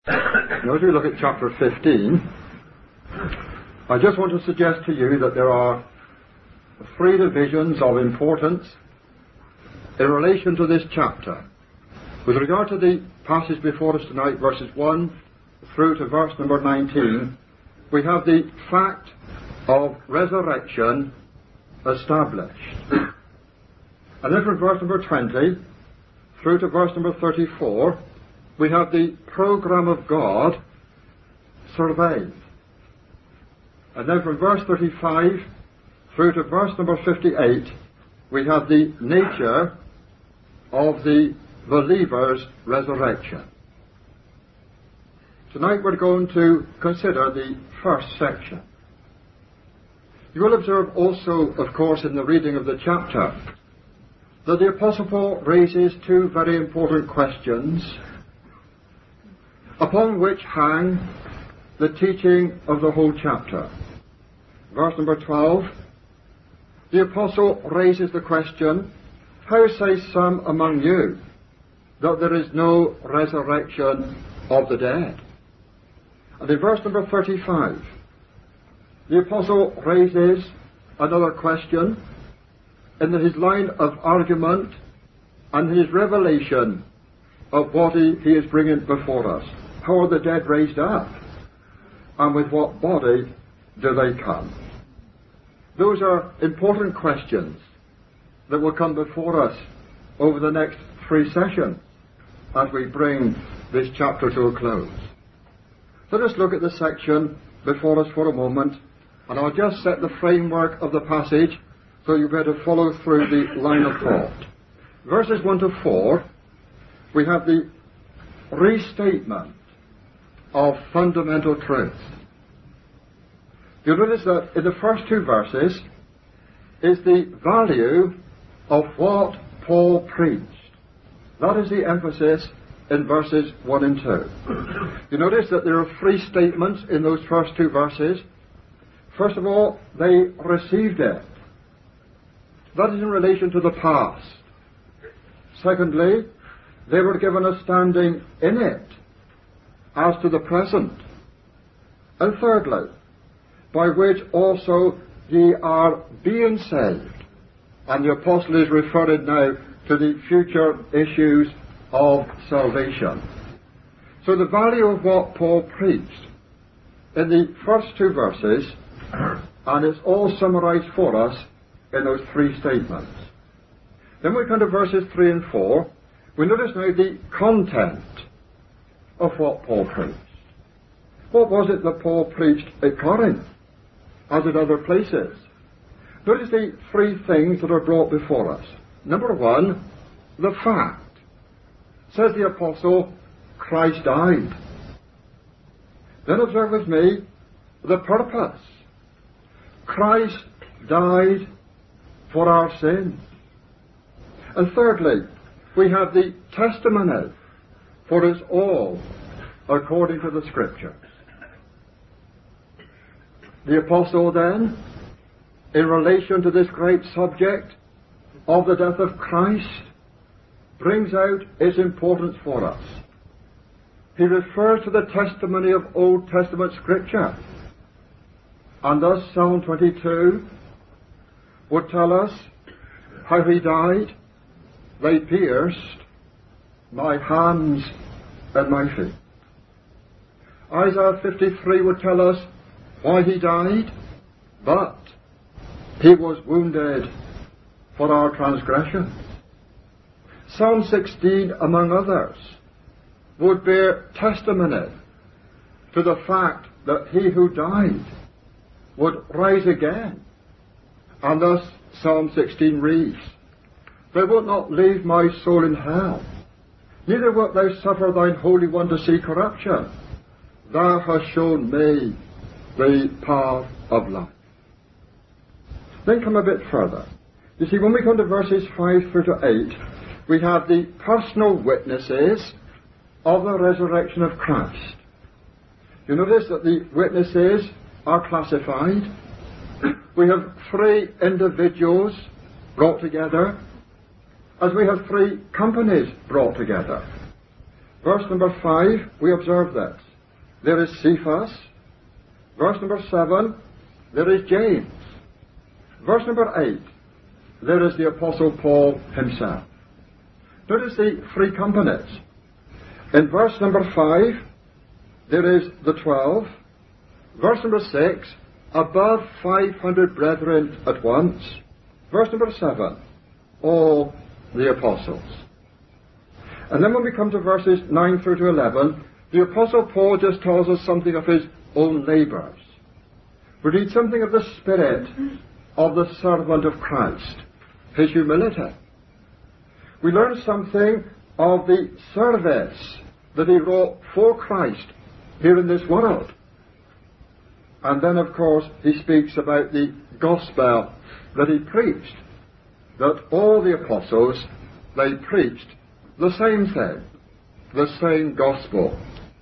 Now, as we look at chapter 15, I just want to suggest to you that there are three divisions of importance in relation to this chapter. With regard to the passage before us tonight, verses 1 through to verse number 19, we have the fact of resurrection established. And then from verse number 20 through to verse number 34, we have the program of God surveyed. And then from verse 35 through to verse number 58, we have the nature of the believer's resurrection. Tonight we're going to consider the first section. You will observe also, of course, in the reading of the chapter, that the Apostle Paul raises two very important questions upon which hang the teaching of the whole chapter. Verse number 12, the Apostle raises the question, how say some among you that there is no resurrection of the dead? And in verse number 35, the Apostle raises another question in his line of argument and his revelation of what he is bringing before us. How are the dead raised up? And with what body do they come? Those are important questions that will come before us over the next three sessions as we bring this chapter to a close. So let's look at the section before us for a moment, and I'll just set the framework of the passage so you better follow through the line of thought. Verses 1 to 4, we have the restatement of fundamental truth. You'll notice that in the first two verses is the value of what Paul preached. That is the emphasis in verses 1 and 2. You notice that there are three statements in those first two verses. First of all, they received it. That is in relation to the past. Secondly, they were given a standing in it as to the present. And thirdly, by which also ye are being saved. And the apostle is referring now to the future issues of salvation. So the value of what Paul preached in the first two verses, and it's all summarized for us in those three statements. Then we come to verses 3 and 4. We notice now the content of what Paul preached. What was it that Paul preached at Corinth, as at other places? Notice the three things that are brought before us. Number one, the fact. Says the apostle, Christ died. Then observe with me the purpose. Christ died for our sins. And thirdly, we have the testimony, for it's all according to the Scriptures. The apostle then, in relation to this great subject of the death of Christ, brings out its importance for us. He refers to the testimony of Old Testament Scripture. And thus Psalm 22 would tell us how he died. They pierced my hands and my feet. Isaiah 53 would tell us why he died, but he was wounded for our transgressions. Psalm 16, among others, would bear testimony to the fact that he who died would rise again. And thus Psalm 16 reads, Thou wilt not leave my soul in hell, neither wilt thou suffer thine Holy One to see corruption. Thou hast shown me the path of life. Then come a bit further. You see, when we come to verses 5 through to 8, we have the personal witnesses of the resurrection of Christ. You notice that the witnesses are classified. We have three individuals brought together, as we have three companies brought together. Verse number 5, we observe this. There is Cephas. Verse number 7, there is James. Verse number 8, there is the Apostle Paul himself. Notice the three companies. In verse number 5, there is the 12. Verse number 6, above 500 brethren at once. Verse number 7, all the apostles. And then when we come to verses 9 through to 11, the Apostle Paul just tells us something of his own labours. We read something of the spirit of the servant of Christ, his humility. We learn something of the service that he wrought for Christ here in this world. And then, of course, he speaks about the gospel that he preached, that all the apostles, they preached the same thing, the same gospel.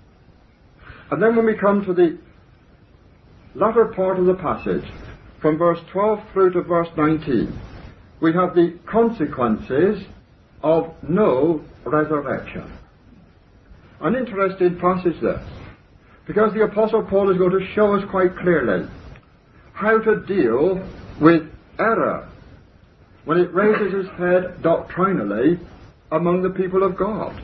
And then when we come to the latter part of the passage, from verse 12 through to verse 19, we have the consequences of no resurrection. An interesting passage this, because the Apostle Paul is going to show us quite clearly how to deal with error when it raises its head doctrinally among the people of God.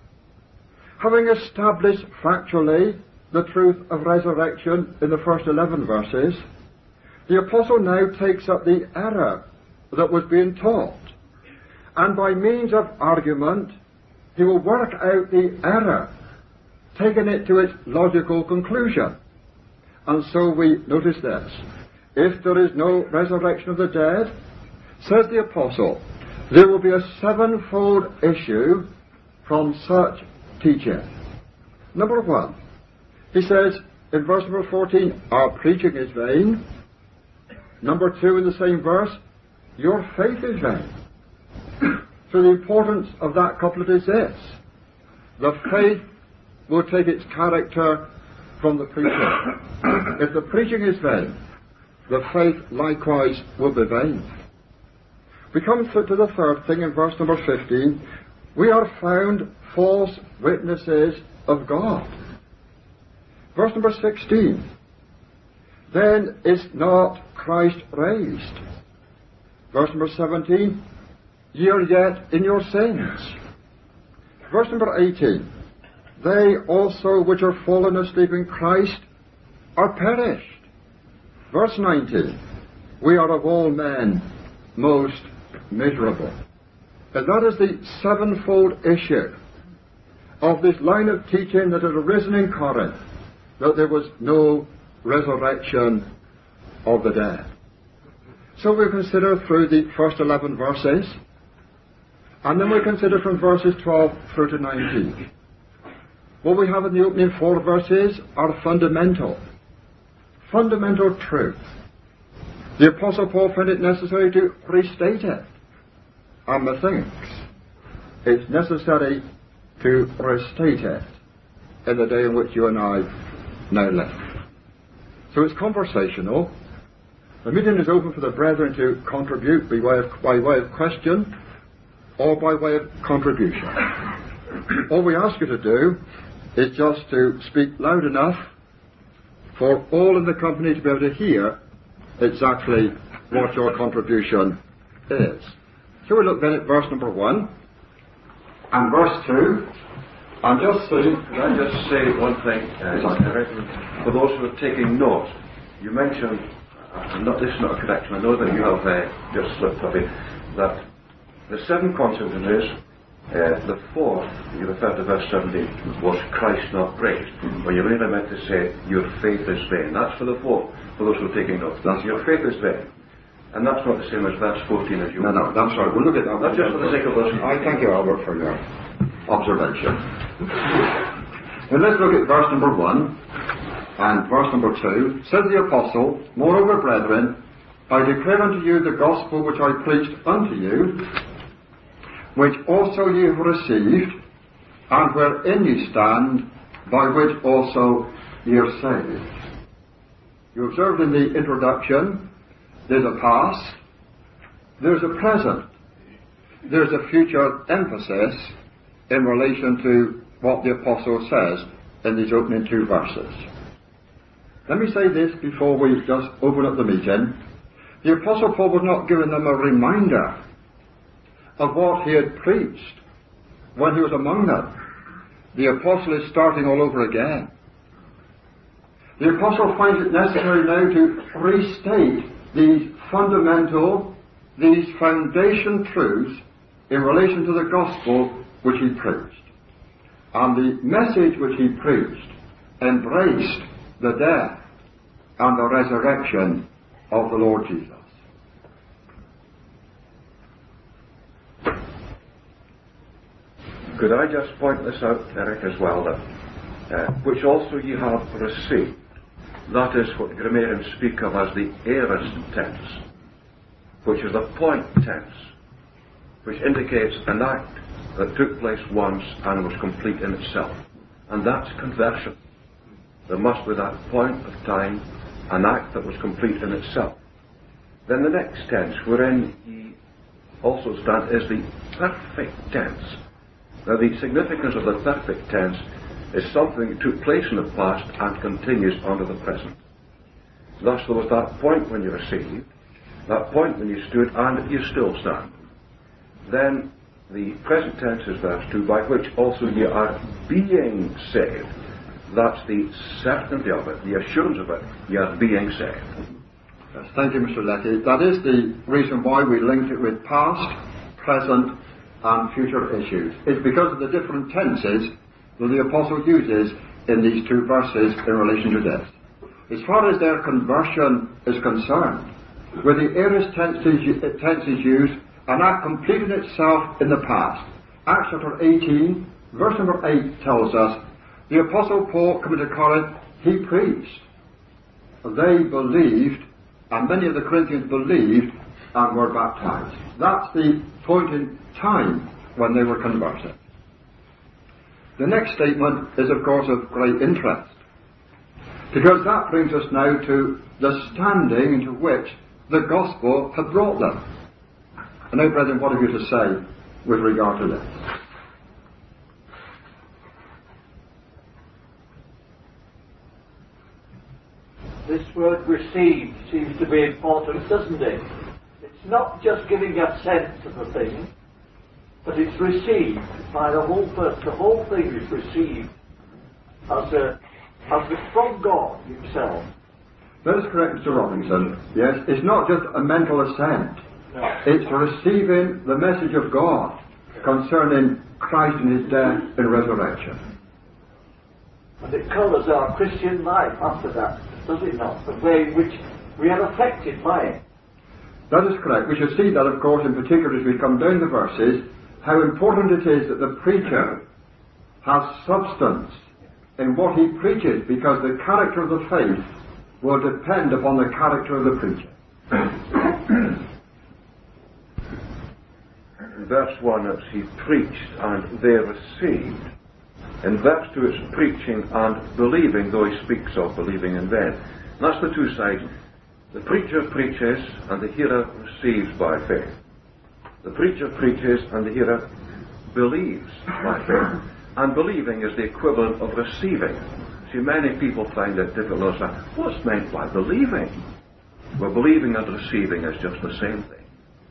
Having established factually the truth of resurrection in the first 11 verses, the Apostle now takes up the error that was being taught, and by means of argument he will work out the error, taking it to its logical conclusion. And so we notice this: if there is no resurrection of the dead, says the Apostle, there will be a sevenfold issue from such teaching. Number 1, he says in verse number 14, our preaching is vain. Number 2, in the same verse, your faith is vain. So the importance of that couplet is this: the faith will take its character from the preaching. If the preaching is vain, the faith likewise will be vain. We come to the third thing in verse number 15. We are found false witnesses of God. Verse number 16. Then is not Christ raised? Verse number 17. Ye are yet in your sins. Verse number 18. They also which are fallen asleep in Christ are perished. Verse 19. We are of all men most miserable. And that is the sevenfold issue of this line of teaching that had arisen in Corinth, that there was no resurrection of the dead. So we'll consider through the first 11 verses, and then we'll consider from verses 12 through to 19. What we have in the opening 4 verses are fundamental truth. The Apostle Paul found it necessary to restate it. And methinks it's necessary to restate it in the day in which you and I now live. So it's conversational. The meeting is open for the brethren to contribute by way of question or by way of contribution. All we ask you to do is just to speak loud enough for all in the company to be able to hear exactly what your contribution is. So we look then at verse number 1 and verse 2. And just can I just say one thing? For those who are taking note, you mentioned, this is not a correction, I know that you have just slipped of it, that the 7 consonants, the 4th, you referred to verse 17, was Christ not raised. But you really meant to say, your faith is vain. That's for the 4th, for those who are taking note. That's your faith is vain. And that's not the same as verse 14 as you... No, that's right. We'll look at that. That's just for the sake of us. I thank you, Albert, for your observation. Well, let's look at verse number 1 and verse number 2. Says the Apostle, moreover, brethren, I declare unto you the gospel which I preached unto you, which also ye have received, and wherein ye stand, by which also ye are saved. You observed in the introduction, there's a past, there's a present, there's a future emphasis, in relation to what the Apostle says in these opening two verses. Let me say this before we just open up the meeting. The Apostle Paul was not giving them a reminder of what he had preached when he was among them. The Apostle is starting all over again. The Apostle finds it necessary now to restate these fundamental, these foundation truths in relation to the gospel which he preached. And the message which he preached embraced the death and the resurrection of the Lord Jesus. Could I just point this out, Eric, as well, that which also ye have received, that is what grammarians speak of as the aorist tense, which is the point tense, which indicates an act that took place once and was complete in itself. And that's conversion. There must be that point of time, an act that was complete in itself. Then the next tense, wherein ye also stand, is the perfect tense. Now the significance of the perfect tense is something that took place in the past and continues under the present. Thus there was that point when you received, that point when you stood, and you still stand. Then the present tense is verse 2, by which also ye are being saved. That's the certainty of it, the assurance of it. Ye are being saved. Yes, thank you, Mr. Leckie. That is the reason why we linked it with past, present, and future issues. It's because of the different tenses that the Apostle uses in these two verses in relation to this. As far as their conversion is concerned, where the aorist tense is used, an act completed itself in the past. Acts chapter 18, verse number 8 tells us, the Apostle Paul coming to Corinth, he preached. They believed, and many of the Corinthians believed and were baptized. That's the point in time when they were converted. The next statement is, of course, of great interest, because that brings us now to the standing into which the gospel had brought them. And now, brethren, what have you to say with regard to this? This word received seems to be important, doesn't it? It's not just giving assent to the thing, but it's received by the whole person. The whole thing is received as from God himself. That is correct, Mr. Robinson. Yes, it's not just a mental assent. No. It's receiving the message of God concerning Christ and his death and resurrection. And it colours our Christian life after that, does it not? The way in which we are affected by it. That is correct. We should see that, of course, in particular as we come down the verses, how important it is that the preacher has substance in what he preaches, because the character of the faith will depend upon the character of the preacher. In verse 1 it's he preached and they received. In verse 2 it's preaching and believing, though he speaks of believing in vain. And that's the two sides. The preacher preaches and the hearer receives by faith. The preacher preaches and the hearer believes by faith. And believing is the equivalent of receiving. See, many people find it difficult to say, what's meant by believing? Well, believing and receiving is just the same thing.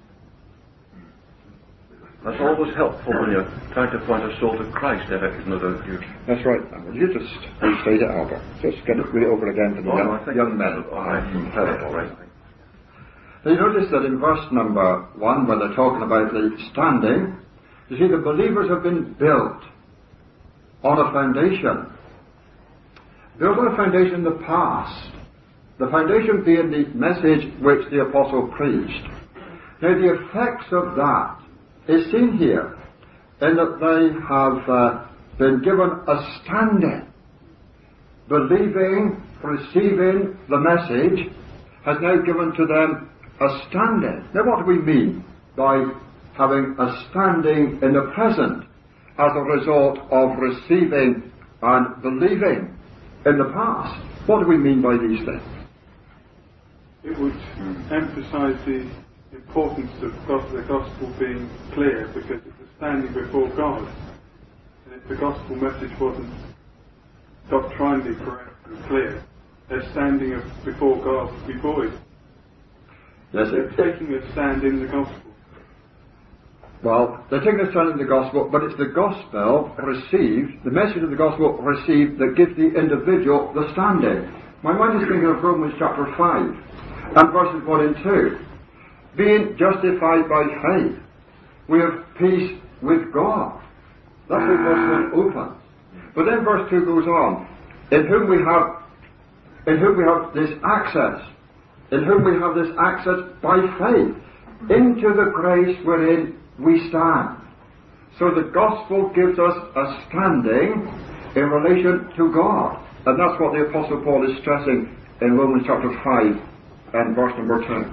That's always helpful when you're trying to point a soul to Christ, Eric, no doubt you. That's right. You just state it, Albert. Just get it really over again to the young men. All right. Now you notice that in verse number 1, when they're talking about the standing, you see the believers have been built on a foundation. Built on a foundation in the past. The foundation being the message which the apostle preached. Now the effects of that is seen here in that they have been given a standing. Believing, receiving the message has now given to them a standing. Now what do we mean by having a standing in the present as a result of receiving and believing in the past? What do we mean by these things? It would emphasize the importance of the gospel being clear, because it's a standing before God. if the gospel message wasn't doctrinally correct and clear, their standing before God would be void. Yes, They're taking a stand in the gospel. well, they're taking a stand in the gospel, but it's the gospel received, the message of the gospel received, that gives the individual the standing. My mind is thinking of Romans chapter 5 and verses 1 and 2. Being justified by faith, we have peace with God. That's what verse 1 opens. But then verse 2 goes on. In whom we have this access. In whom we have this access by faith into the grace wherein we stand. So the gospel gives us a standing in relation to God. And that's what the Apostle Paul is stressing in Romans chapter 5 and verse number 2.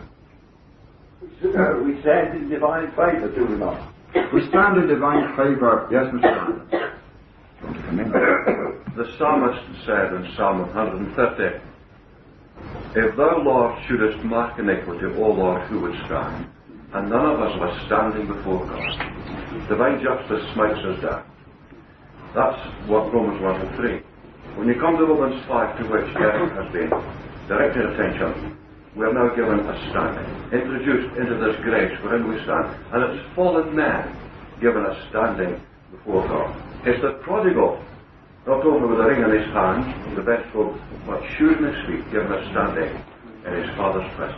We stand in divine favour, do we not? We stand in divine favour. Yes, Mr. The psalmist said in Psalm 130, If thou, Lord, shouldest mark iniquity, O Lord, who would stand? And none of us was standing before God. Divine justice smites us down. That's what Romans 1 and 3. When you come to Romans 5, to which Derek has been directed attention, we are now given a standing, introduced into this grace wherein we stand, and it's fallen man given a standing before God. It's the prodigal, not only with a ring in his hand, the best robe, but shoes in his feet, given a standing in his Father's presence.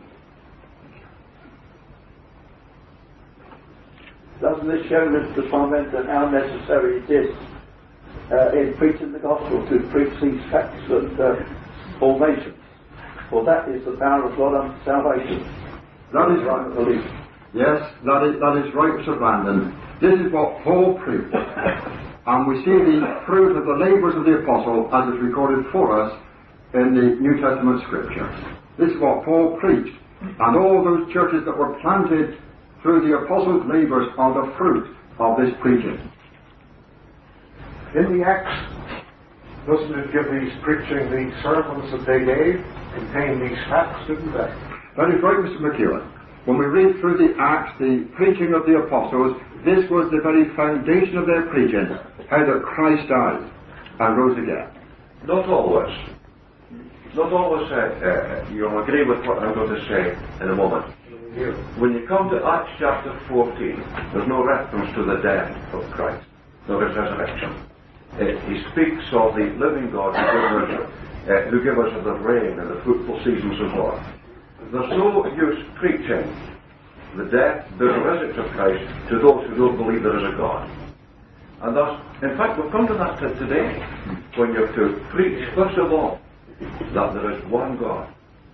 Doesn't this show Mr. Clement that how necessary it is in preaching the gospel to preach these facts and formations? For that is the power of God unto salvation. That is right, belief. Yes, that is right, Mr. Brandon. This is what Paul preached. And we see the fruit of the labours of the apostle as is recorded for us in the New Testament scriptures. This is what Paul preached. And all those churches that were planted through the apostles' labours are the fruit of this preaching. In the Acts, doesn't it give these preaching, the sermons that they gave, contain these facts, didn't they? That is right, Mr. McEwen. When we read through the Acts, the preaching of the apostles, this was the very foundation of their preaching, how that Christ died and rose again. Not always. Not always, you'll agree with what I'm going to say in a moment. When you come to Acts chapter 14, there's no reference to the death of Christ, nor his resurrection. He speaks of the living God who gave us the rain and the fruitful seasons of God. There's no use preaching the death, the resurrection of Christ to those who don't believe there is a God. And thus, in fact, we've come to that today, when you have to preach, first of all, that there is one God.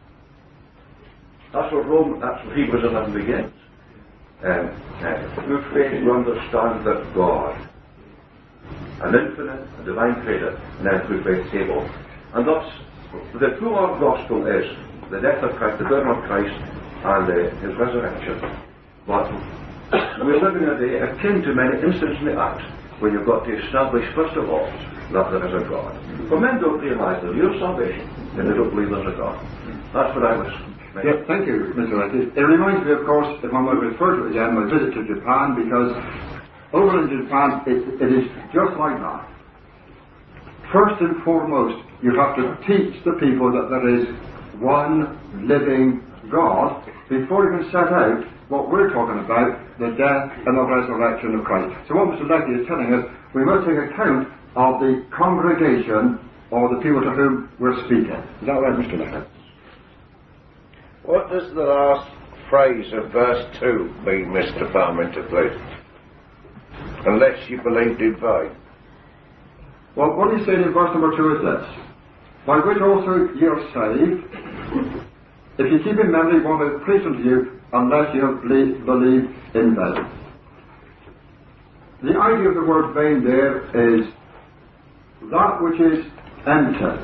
That's what Hebrews 11 begins. Through faith we understand that God, an infinite, a divine creator, and then through faith able. And thus, the true gospel is the death of Christ, the burial of Christ, and his resurrection. But we're living a day akin to many instances in the Acts, when you've got to establish, first of all, that there is a God. For men don't realize the real salvation, and they don't believe there's a God. That's what I was mentioning. Yeah, thank you, Mr. Wright. It reminds me, of course, if I'm going to refer to it again, my visit to Japan, because over in Japan, it is just like that. First and foremost, you have to teach the people that there is one living God before you can set out what we're talking about, the death and the resurrection of Christ. So what Mr. Leckie is telling us, we must take account of the congregation or the people to whom we're speaking. Is that right, Mr. Leckie? What does the last phrase of verse 2 mean, Mr. Parmenter, please? Unless you believed in vain. Well, what he's saying in verse number 2 is this: by which also ye are saved, if you keep in memory what I have preached unto you, unless you have believed in vain. The idea of the word vain there is that which is empty.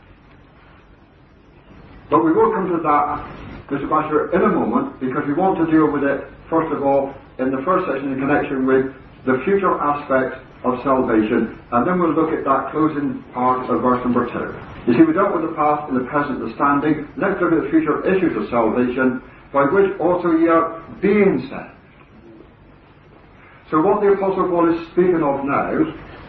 But we will come to that, Mr. Basher, in a moment, because we want to deal with it, first of all, in the first session in connection with the future aspects of salvation, and then we'll look at that closing part of verse number 2. You see, we dealt with the past and the present, the standing. Let's look at the future issues of salvation, by which also ye are being saved. So what the Apostle Paul is speaking of now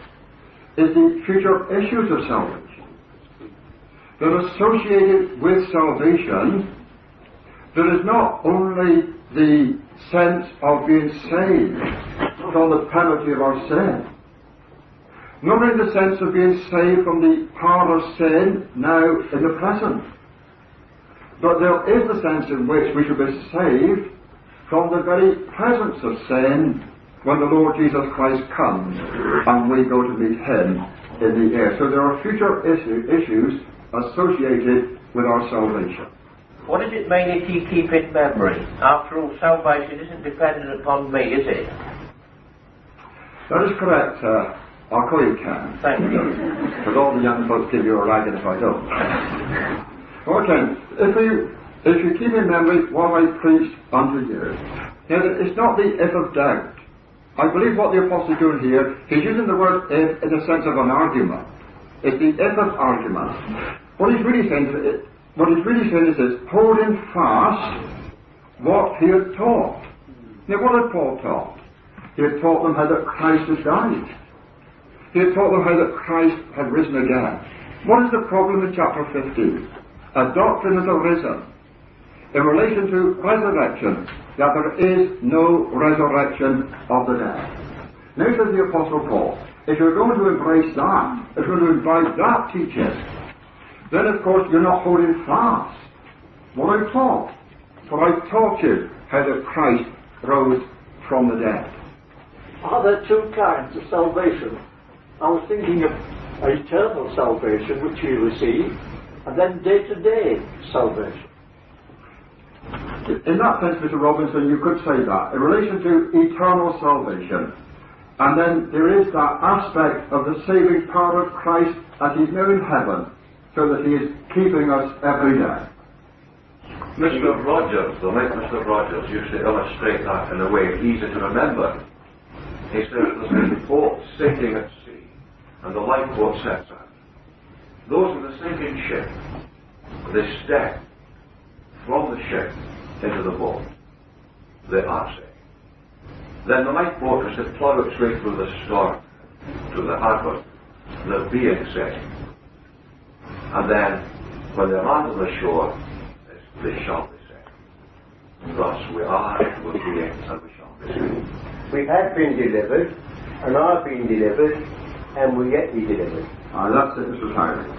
is the future issues of salvation. That associated with salvation, there is not only the sense of being saved from the penalty of our sin, not only the sense of being saved from the power of sin now in the present, but there is the sense in which we should be saved from the very presence of sin when the Lord Jesus Christ comes and we go to meet Him in the air. So there are future issues associated with our salvation. What does it mean if you keep in memory? After all, salvation isn't dependent upon me, is it? That is correct. I'll call you Ken. Thank you. Because all the young folks give you a ragging if I don't. Okay, if you keep in memory what I preached unto you, now it's not the if of doubt. I believe what the Apostle is doing here, he's using the word if in the sense of an argument. It's the if of argument. What he's really saying is this: holding fast what he had taught. Now, what had Paul taught? He had taught them how that Christ had died. He had taught them how that Christ had risen again. What is the problem in chapter 15? A doctrine has arisen in relation to resurrection, that there is no resurrection of the dead. Now says the Apostle Paul, if you're going to embrace that, if you're going to invite that teaching, then of course you're not holding fast what I taught. For I taught you how that Christ rose from the dead. Are there two kinds of salvation? I was thinking of eternal salvation, which we receive, and then day-to-day salvation. In that sense, Mr. Robinson, you could say that. In relation to eternal salvation, and then there is that aspect of the saving power of Christ as He's now in heaven, so that He is keeping us every day. Mr. Rogers, the late Mr. Rogers, used to illustrate that in a way easy to remember. He says there's a boat sinking at sea, and the lifeboat sets out. Those in the sinking ship, they step from the ship into the boat. They are saved. Then the lifeboat is to plough its way through the storm to the harbour. They're being saved. And then, when they land on the shore, they shall be saved. Thus we are, we're being, and we shall be saved. We have been delivered, and are being delivered, and will yet be delivered. That's it, Mr. Tyler.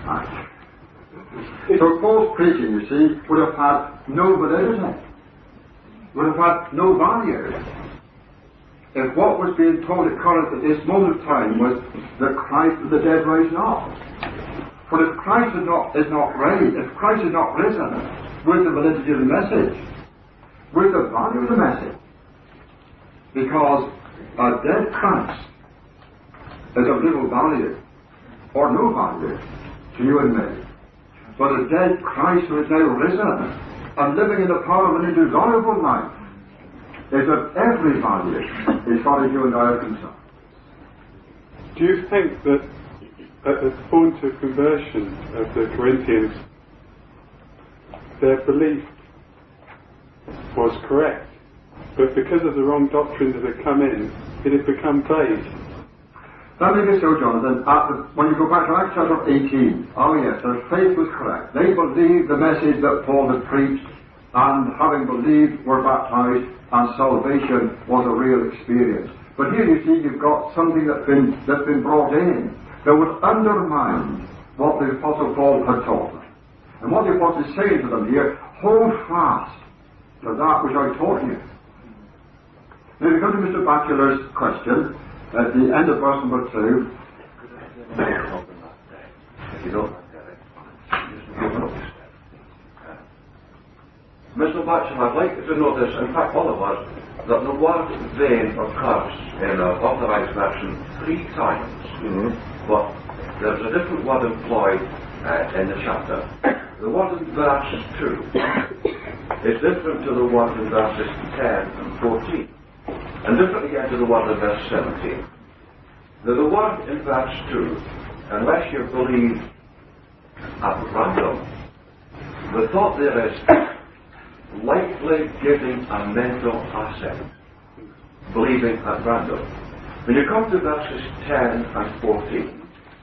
So Paul's preaching, you see, would have had no validity, would have had no value, if what was being told at Corinth at this moment of time was that Christ of the dead raised not. For if Christ is not raised, if Christ is not risen, where's the validity of the message? Where's the value of the message? Because a dead Christ is of little value, or no value, to you and me. But a dead Christ who is now risen and living in the power of an indesirable life is of every value as far as you and I are concerned. Do you think that at the point of conversion of the Corinthians, their belief was correct, but because of the wrong doctrine that had come in, it had become vague? That may be so, Jonathan. When you go back to Acts chapter 18, oh yes, their faith was correct. They believed the message that Paul had preached, and having believed, were baptized, and salvation was a real experience. But here you see you've got something that's been brought in that would undermine what the Apostle Paul had taught them. And what the Apostle is saying to them here, hold fast to that which I taught you. Now, if you come to Mr. Batchelor's question, at the end of verse number 2, Mr. Batchelor, I'd like you to notice, in fact all of us, that the word vain occurs in an authorized version 3 times. But there's a different word employed in the chapter. The word in verse 2 is different to the word in verses 10 and 14. And different again to the word in verse 17. Now the word in verse 2, unless you believe at random, the thought there is lightly giving a mental assent, believing at random. When you come to verses 10 and 14,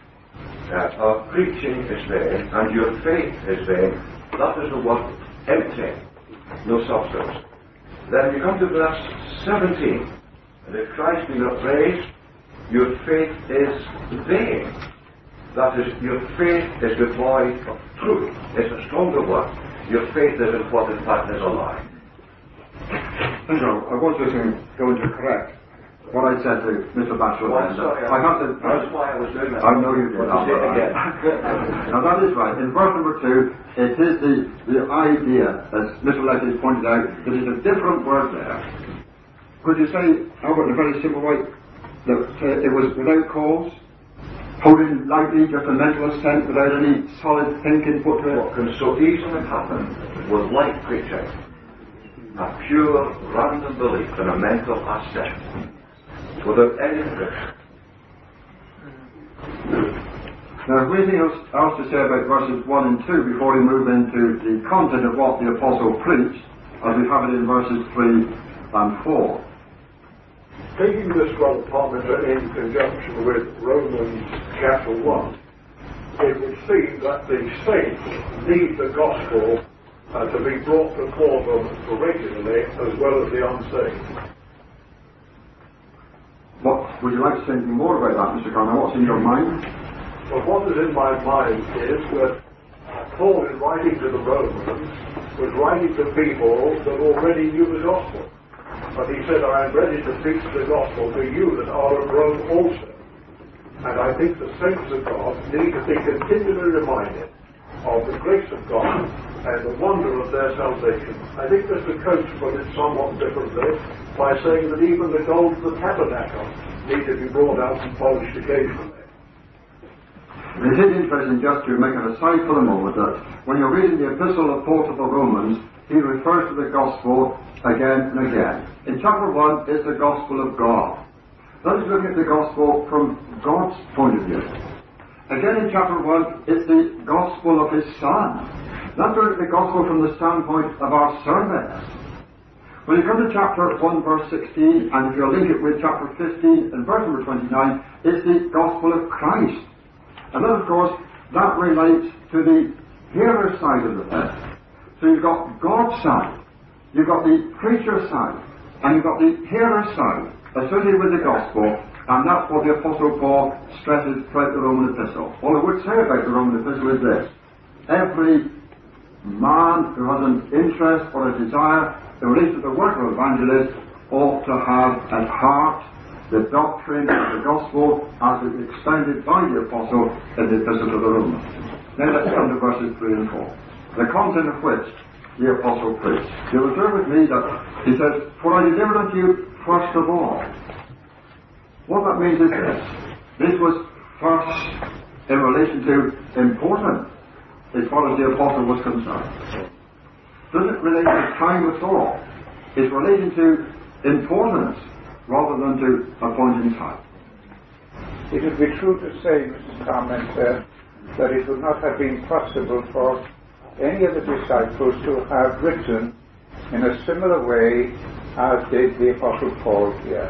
our preaching is vain, and your faith is vain, that is the word empty, no substance. Then you come to verse 17, and if Christ be not raised, your faith is vain. That is, your faith is devoid of truth. It's a stronger word. Your faith is in what in fact is a lie. I want you to go into correct what I said to Mr. Batchelor. I have to. That's why I was doing that. I know you did. Say it again. Now that is right. In verse number 2, it is the idea, as Mr. Letty has pointed out, that it's a different word there. Could you say, Albert, in a very simple way, that it was without cause, holding lightly, just a mental assent, without any solid thinking put to it? What can so easily happen with light preaching, a pure random belief in a mental assent, without any proof. Now, if we have anything else to say about verses 1 and 2 before we move into the content of what the Apostle preached, as we have it in verses 3 and 4. Taking this one Parmenter in conjunction with Romans chapter 1, it would seem that the saints need the gospel to be brought before them regularly, as well as the unsaved. What would you like to say anything more about that, Mr. Connor? What's in your mind? Well, what is in my mind is that Paul, in writing to the Romans, was writing to people that already knew the gospel. But he said, I am ready to preach the gospel to you that are of Rome also. And I think the saints of God need to be continually reminded of the grace of God and the wonder of their salvation. I think Mr. Coates put it somewhat differently by saying that even the gold of the tabernacle need to be brought out and polished occasionally. It is interesting, just to make an aside for a moment, that when you're reading the epistle of Paul to the Romans, he refers to the gospel again and again. In chapter 1 is the gospel of God. Let us look at the gospel from God's point of view. Again in chapter 1, it's the gospel of his Son. Let's look at the gospel from the standpoint of our service. When you come to chapter 1 verse 16, and if you link it with chapter 15 and verse number 29, it's the gospel of Christ. And then of course, that relates to the hearer side of the thing. So you've got God's side, you've got the preacher side, and you've got the hearer side associated with the gospel, and that's what the Apostle Paul stresses throughout the Roman epistle. All I would say about the Roman epistle is this: every man who has an interest or a desire in relation to the work of evangelist ought to have at heart the doctrine of the gospel as it is expounded by the Apostle in the epistle to the Romans. Now let's come to verses 3 and 4. The content of which the Apostle preached. You'll observe with me that he says, For I delivered unto you first of all. What that means is this: this was first in relation to importance as far as the Apostle was concerned. Doesn't relate to time at all. It's relating to importance rather than to a point in time. It would be true to say, Mrs. Parmenter, that it would not have been possible for any of the disciples to have written in a similar way as did the Apostle Paul here.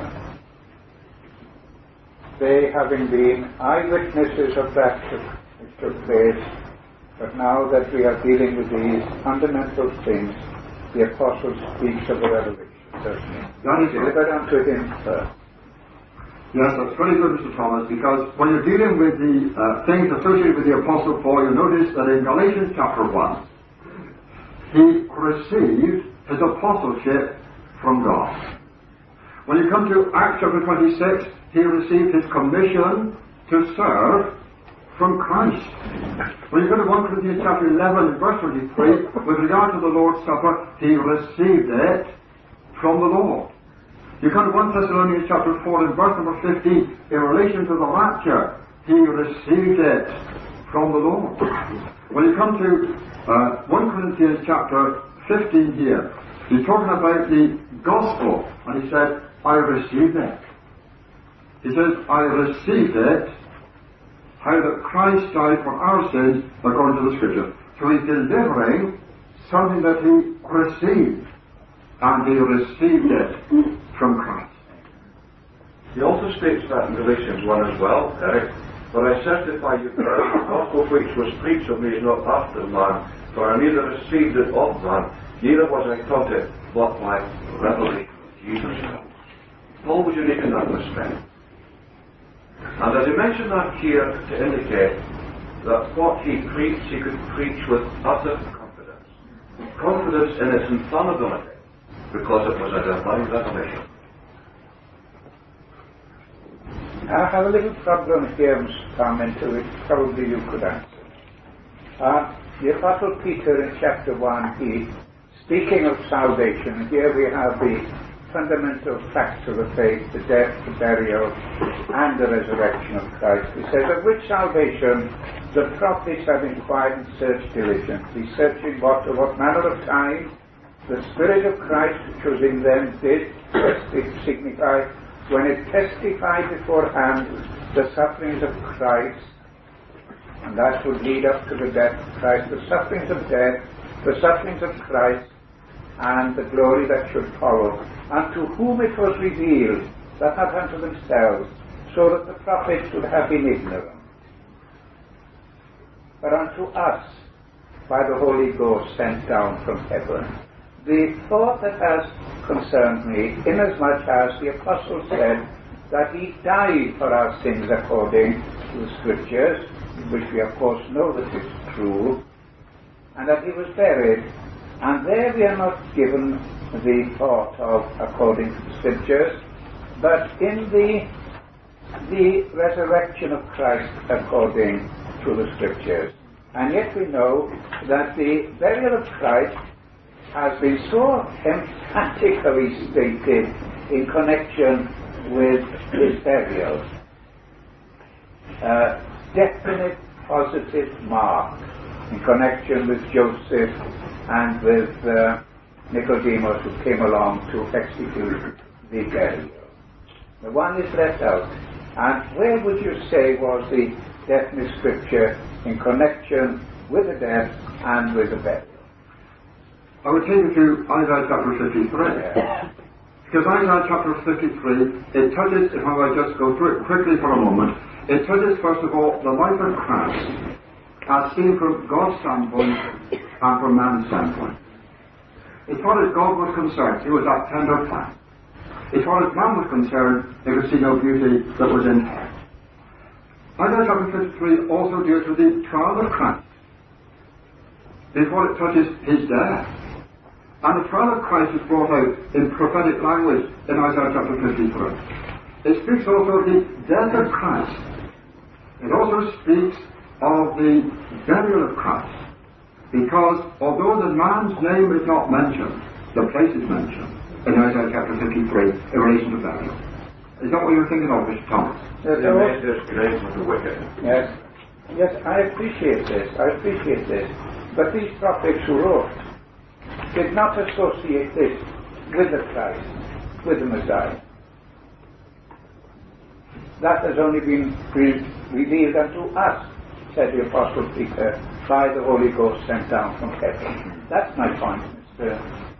They having been eyewitnesses of that which took place, but now that we are dealing with these fundamental things, the Apostle speaks of the revelation. That is delivered unto him first. Yes, that's very good, Mr. Thomas, because when you're dealing with the things associated with the Apostle Paul, you'll notice that in Galatians chapter 1, he received his apostleship from God. When you come to Acts chapter 26, he received his commission to serve from Christ. When you go to 1 Corinthians chapter 11 verse 23, with regard to the Lord's Supper, he received it from the Lord. You come to 1 Thessalonians chapter 4 and verse number 15, in relation to the rapture, he received it from the Lord. When you come to 1 Corinthians chapter 15 here, he's talking about the gospel, and he said, I received it. He says, I received it, how that Christ died for our sins according to the Scripture. So he's delivering something that he received, and he received it from Christ. He also states that in Galatians 1 as well, Eric, For I certify you that the gospel which was preached of me is not after man, for I neither received it of man, neither was I taught it, but by revelation of Jesus Christ. Paul was unique in that respect. And as he mentioned that here to indicate that what he preached, he could preach with utter confidence. Confidence in its infallibility, because it was a divine revelation. I have a little problem here, Mr. Parmenter, which probably you could answer. The Apostle Peter in chapter 1, he, speaking of salvation, here we have the fundamental facts of the faith, the death, the burial, and the resurrection of Christ. He says, of which salvation the prophets have inquired and searched diligently, searching what manner of time the Spirit of Christ which was in them did signify, when it testified beforehand the sufferings of Christ, and that would lead up to the death of Christ, the sufferings of death, the sufferings of Christ, and the glory that should follow, unto whom it was revealed, that not unto themselves, so that the prophets would have been ignorant, but unto us, by the Holy Ghost sent down from heaven. The thought that has concerned me, inasmuch as the Apostle said that he died for our sins according to the Scriptures, which we of course know that is true, and that he was buried, and there we are not given the thought of according to the Scriptures, but in the resurrection of Christ according to the Scriptures. And yet we know that the burial of Christ has been so emphatically stated in connection with his burial. Definite positive mark in connection with Joseph and with Nicodemus, who came along to execute the burial. The one is left out. And where would you say was the definite Scripture in connection with the death and with the burial? I would take you to Isaiah chapter 53. Because Isaiah chapter 53, it touches, if I might just go through it quickly for a moment, it touches first of all the life of Christ as seen from God's standpoint and from man's standpoint. As far as God was concerned, he was that tender plant. As far as man was concerned, they could see no beauty that was in him. Isaiah chapter 53 also deals with the trial of Christ. Before it touches his death. And the trial of Christ is brought out in prophetic language in Isaiah chapter 53. It speaks also of the death of Christ. It also speaks of the burial of Christ. Because although the man's name is not mentioned, the place is mentioned in Isaiah chapter 53 in relation to burial. Is that what you were thinking of, Mr. Thomas? Yes, he made this grave with the wicked. Yes. Yes, I appreciate this. But these prophets who wrote did not associate this with the Christ, with the Messiah. That has only been revealed unto us, said the Apostle Peter, by the Holy Ghost sent down from heaven. That's my point, Mr.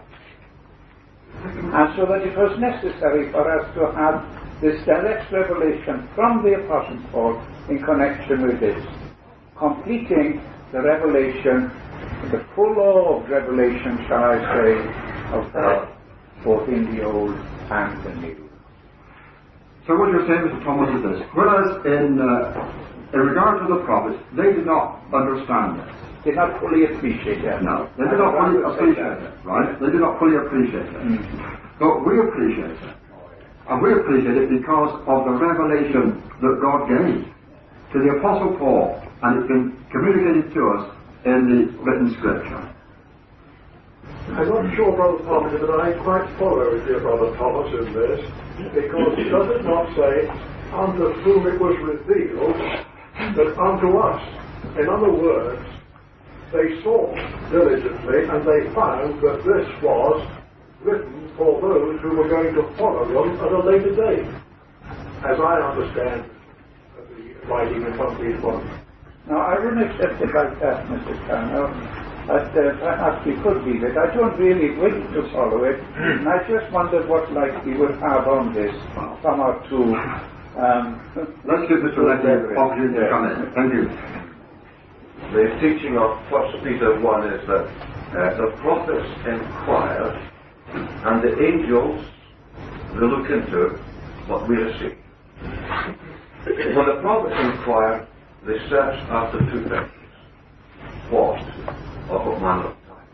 And so that it was necessary for us to have this direct revelation from the Apostle Paul in connection with this, completing the revelation, the full law of revelation, shall I say, of God, both in the Old and the New. So what you're saying, Mr. Thomas, is this. Whereas in regard to the prophets, they did not understand this. Did not fully appreciate it. No, they did not fully appreciate it, right? They did not fully appreciate it. But we appreciate it. And we appreciate it because of the revelation that God gave to the Apostle Paul, and it's been communicated to us in the written Scripture. I'm not sure, Brother Thomas, that I quite follow dear Brother Thomas in this, because does it not say, unto whom it was revealed, but unto us? In other words, they sought diligently, and they found that this was written for those who were going to follow them at a later date, as I understand the writing in some of these ones. Now, I wouldn't accept it like that, Mr. Connell, but perhaps we could leave it. I don't really wish to follow it, and I just wondered what light we would have on this from our two Let's give Mr. Leckie an opportunity to come in. Thank you. The teaching of 1 Peter 1 is that the prophets inquire and the angels will look into what we receive. When the prophets inquire, they search after two things. What or what manner of time?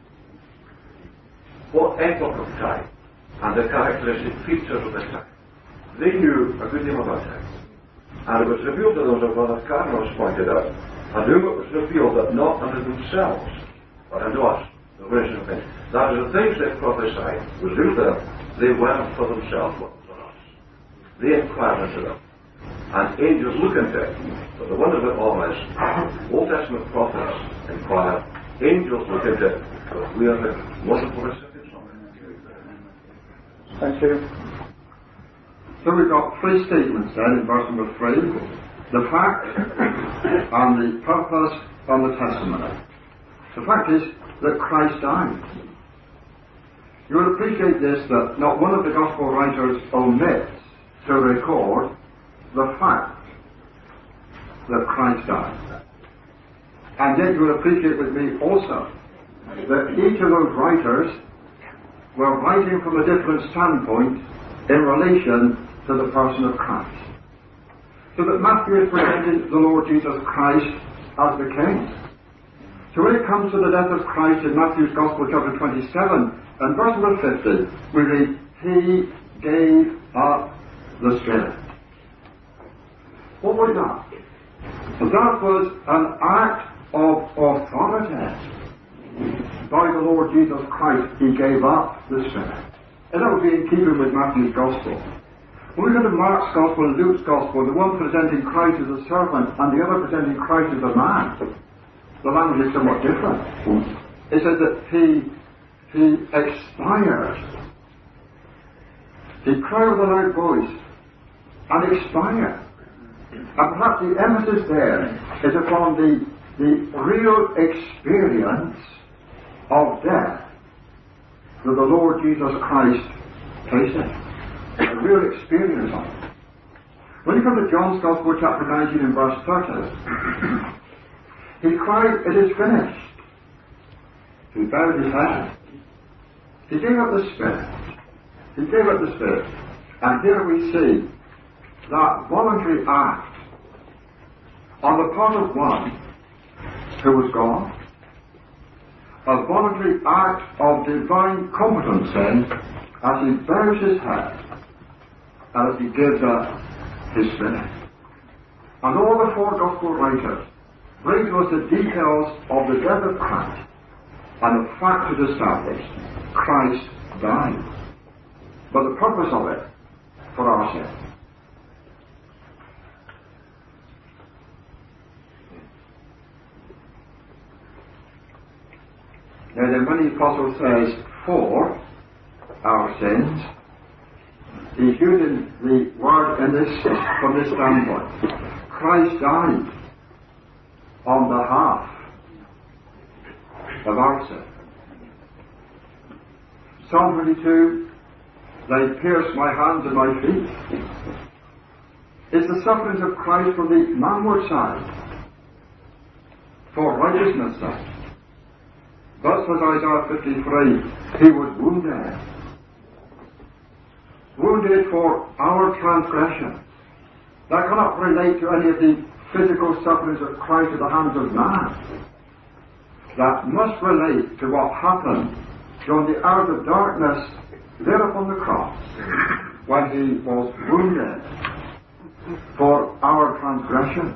What epoch of time and the characteristic features of the time. They knew a good deal about time. And it was revealed to those, as Brother Carlos pointed out, and whom it was revealed that not unto themselves, but unto us, the original things. That is, the things they prophesied was revealed to them. They weren't for themselves, but for us. They inquired into them. And angels look into it. But the wonder of it all is, Old Testament prophets inquire, angels look into it, but we are the wonderful recipients of it. Thank you. So we've got three statements then in verse number 3. The fact and the purpose and the testimony. The fact is that Christ died. You will appreciate this, that not one of the Gospel writers omits to record the fact that Christ died. And yet you will appreciate with me also that each of those writers were writing from a different standpoint in relation to the person of Christ. So that Matthew is presenting the Lord Jesus Christ as the King. So when it comes to the death of Christ in Matthew's Gospel chapter 27 and verse number 50, we read, He gave up the Spirit. What was that? That was an act of authority. By the Lord Jesus Christ, He gave up the Spirit. And that would be in keeping with Matthew's Gospel. When we look at Mark's Gospel and Luke's Gospel, the one presenting Christ as a servant and the other presenting Christ as a man, the language is somewhat different. It says that He expired. He cried with a loud voice and expired. And perhaps the emphasis there is upon the real experience of death that the Lord Jesus Christ tasted. A real experience of it. When you come to John's Gospel, chapter 19 and verse 30, He cried, It is finished. He bowed His head. He gave up the Spirit. He gave up the Spirit. And here we see that voluntary act on the part of one who was God, a voluntary act of divine competence then, as He bows His head and as He gives up His Spirit. And all the four Gospel writers bring to us the details of the death of Christ, and the fact is established: Christ died. But the purpose of it, for our sake. Now then, when the Apostle says, for our sins, he's using the word from this standpoint. Christ died on behalf of our sin. Psalm 22, they pierced my hands and my feet. It's the sufferings of Christ from the manward side, for righteousness' sake. Thus says Isaiah 53, He was wounded. Wounded for our transgression. That cannot relate to any of the physical sufferings of Christ at the hands of man. That must relate to what happened during the hours of darkness there upon the cross, when He was wounded for our transgression.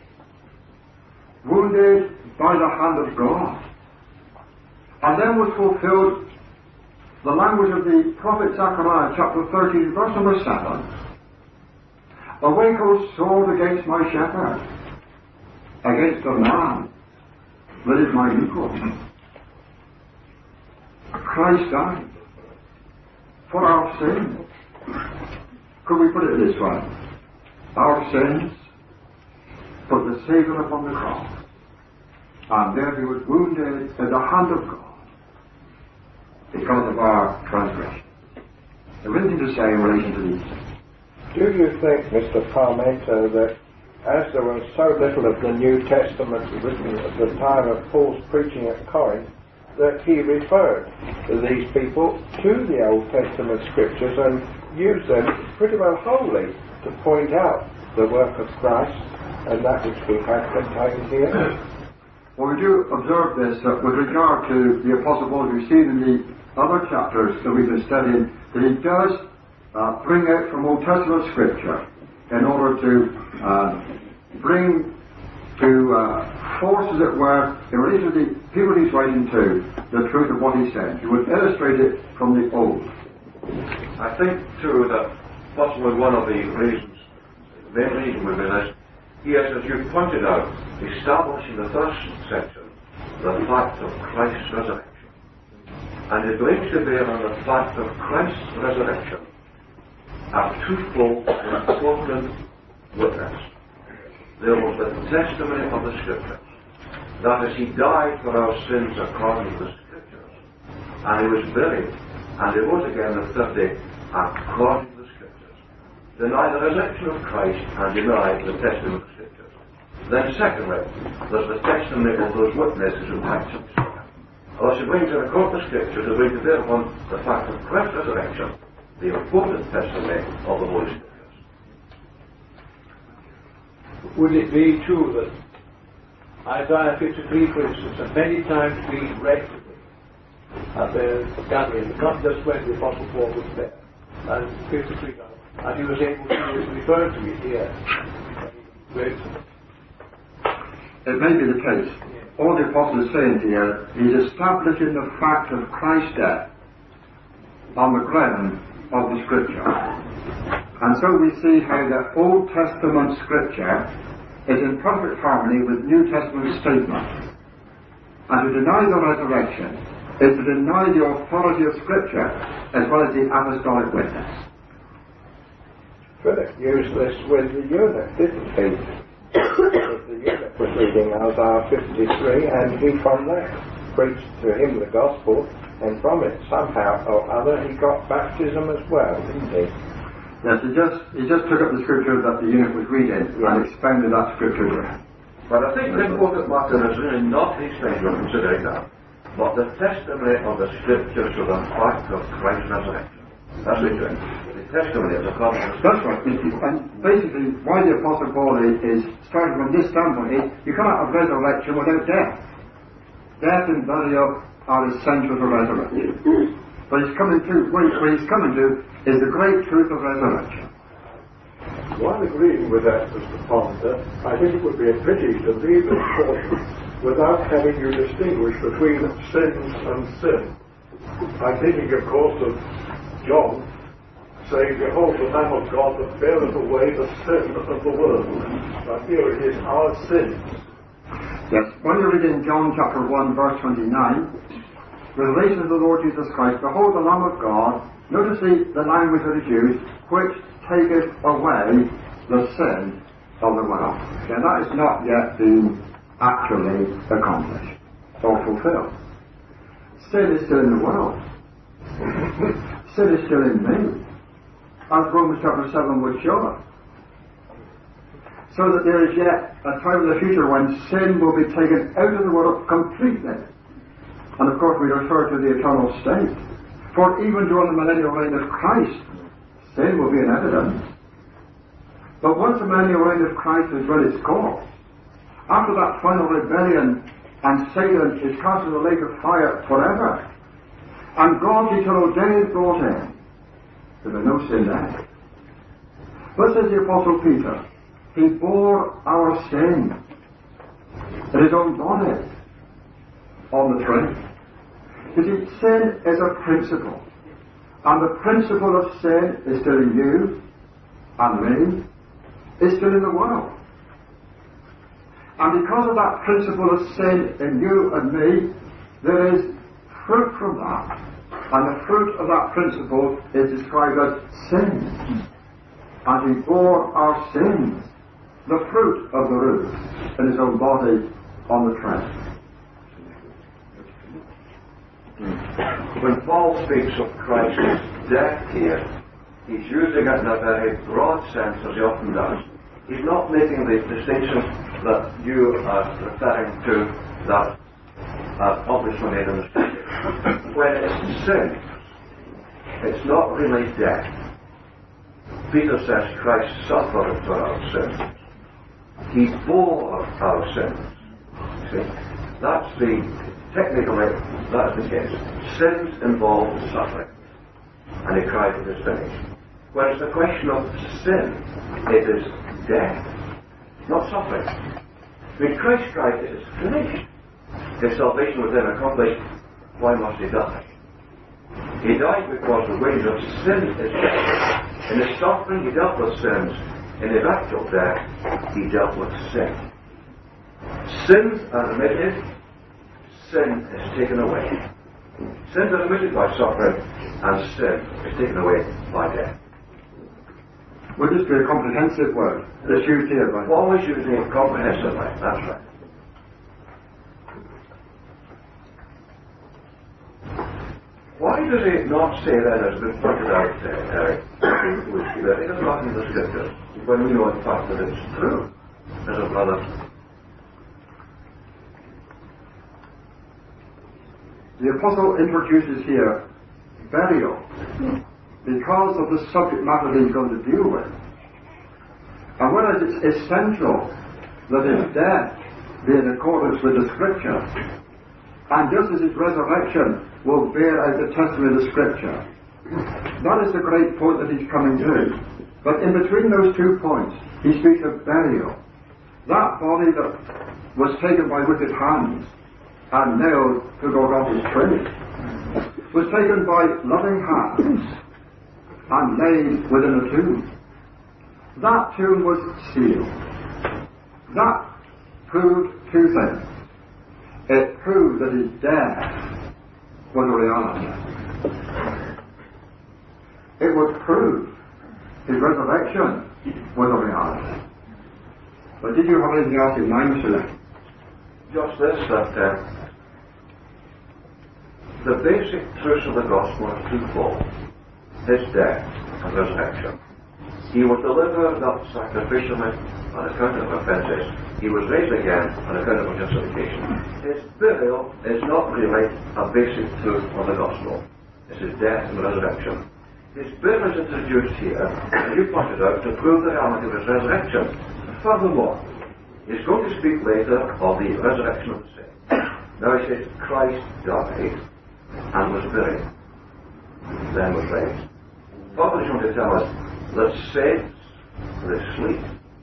Wounded by the hand of God. And then was fulfilled the language of the prophet Zechariah, chapter 13, verse number 7. Awake, O sword, against my shepherd, against the man that is my equal. Christ died for our sins. Could we put it this way? Our sins put the Savior upon the cross, and there He was wounded at the hand of God because of our transgression. There is anything to say in relation to these things. Do you think, Mr. Parmenter, that as there was so little of the New Testament written at the time of Paul's preaching at Corinth, that he referred these people to the Old Testament scriptures and used them pretty well wholly to point out the work of Christ and that which we have contained here? Well, we do observe this with regard to the Apostle Paul. We've seen in the other chapters that we've been studying that he does bring out from Old Testament scripture in order to bring to force, as it were, in relation to the people he's writing to, the truth of what he said. He would illustrate it from the Old. I think, too, that possibly one of the reasons, the main reason would be this, he has, as you pointed out, established in the first section the fact of Christ's resurrection. And it brings to bear on the fact of Christ's resurrection a twofold important witness. There was the testimony of the Scriptures. That is, he died for our sins according to the Scriptures. And he was buried. And he rose again the third day according to the Scriptures. Deny the resurrection of Christ and deny the testimony of the Scriptures. Then secondly, there's the testimony of those witnesses who had some Scripture. Thus it brings to record the Scriptures to bring to bear upon the fact of Christ's resurrection, the important testimony of the Holy Scriptures. Would it be true that Isaiah 53, for instance, and many times being read at the gathering, not just when the Apostle Paul was there, and 53 now, and he was able to refer to it here. It may be the case. All the Apostle is saying here, he's establishing the fact of Christ's death on the ground of the Scripture. And so we see how the Old Testament Scripture is in perfect harmony with New Testament statement. And to deny the resurrection is to deny the authority of Scripture as well as the apostolic witness. Philip used this with the eunuch, didn't he? The eunuch was reading Isaiah 53, and he from that preached to him the gospel, and from it somehow or other he got baptism as well, didn't he? Yes, he just took up the scripture that the eunuch was reading and expounded that scripture to him. But I think the important matter is really not his thing we're considering now, but the testimony of the Scriptures to the fact of Christ's resurrection. That's the thing. The testimony of the covenant. That's right. And basically, why the Apostle Paul is starting from this standpoint is you cannot have resurrection without death. Death and burial are essential for resurrection. But he's coming to, where he's coming to is the great truth of resurrection. While agreeing with that, Mr. Ponder, I think it would be a pity to leave this portion without having you distinguish between sins and sin. I'm thinking, of course, of John saying, "Behold, the Lamb of God that beareth away the sin of the world." I feel it is our sins. Yes, when you read in John chapter 1, verse 29, the relation of the Lord Jesus Christ, "Behold the Lamb of God," notice the language that is used, "which taketh away the sin of the world." Okay, that has not yet been actually accomplished or fulfilled. Sin is still in the world. Sin is still in me, as Romans chapter 7 would show us. So that there is yet a time in the future when sin will be taken out of the world completely. And of course we refer to the eternal state. For even during the millennial reign of Christ, sin will be in evidence. But once the millennial reign of Christ has run its course, after that final rebellion and Satan is cast into the lake of fire forever, and God's eternal day is brought in, there will be no sin there. But says the Apostle Peter, he bore our sin in his own body on the tree. You see, sin is a principle. And the principle of sin is still in you and me, is still in the world. And because of that principle of sin in you and me, there is fruit from that. And the fruit of that principle is described as sin. And he bore our sins, the fruit of the root, in his own body on the tree. When Paul speaks of Christ's death here, he's using it in a very broad sense, as he often does. He's not making the distinctions that you are referring to that are obviously made in the Scripture. When it's sin, it's not really death. Peter says Christ suffered for our sins. He bore our sins. See? That's technically, that's the case. Sins involve suffering. And he cried, it is finished. When it's a question of sin, it is death, not suffering. When Christ cried, it is finished. His salvation was then accomplished. Why must he die? He died because the wages of sin is death. In his suffering, he dealt with sins. In his actual death, he dealt with sin. Sins are remitted, sin is taken away. Sins are remitted by suffering, and sin is taken away by death. Would this be a comprehensive word? It's used here, right? Always using it comprehensively, that's right. Why does he not say that, as has been pointed out, Eric, that it is not in the Scriptures, when we know in fact that it's true, as a brother? The Apostle introduces here burial because of the subject matter that he's going to deal with. And whereas it's essential that his death be in accordance with the Scripture, and just as his resurrection will bear out the testimony of the Scripture. That is the great point that he's coming to. But in between those 2 points, he speaks of burial. That body that was taken by wicked hands and nailed to Golgotha's tree was taken by loving hands and laid within a tomb. That tomb was sealed. That proved 2 things. It proved that his death was a reality. It would prove his resurrection was a reality. But did you have anything else in mind today? Just this, that the basic truths of the gospel are twofold. His death and resurrection. He was delivered up sacrificially on account of offences. He was raised again on account of justification. His burial is not really a basic truth of the gospel. It's his death and resurrection. His burial is introduced here, as you pointed out, to prove the reality of his resurrection. Furthermore, he's going to speak later of the resurrection of the saints. Now he says, Christ died and was buried, then was raised. Father is going to tell us that saints, they sleep,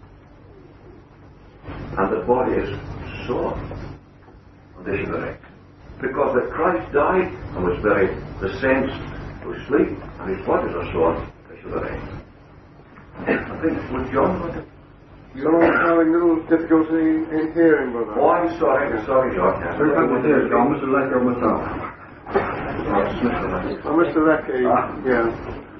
and the body is sore, and they should be raised. Because that Christ died and was buried, the saints who sleep and his bodies are sore, they should be raised. I think, would John want to? You're having a little difficulty in hearing, brother. Oh, I'm sorry, John. We're going to hear John, Mr. Lecker, myself. Oh, Mr. Lecker, yeah.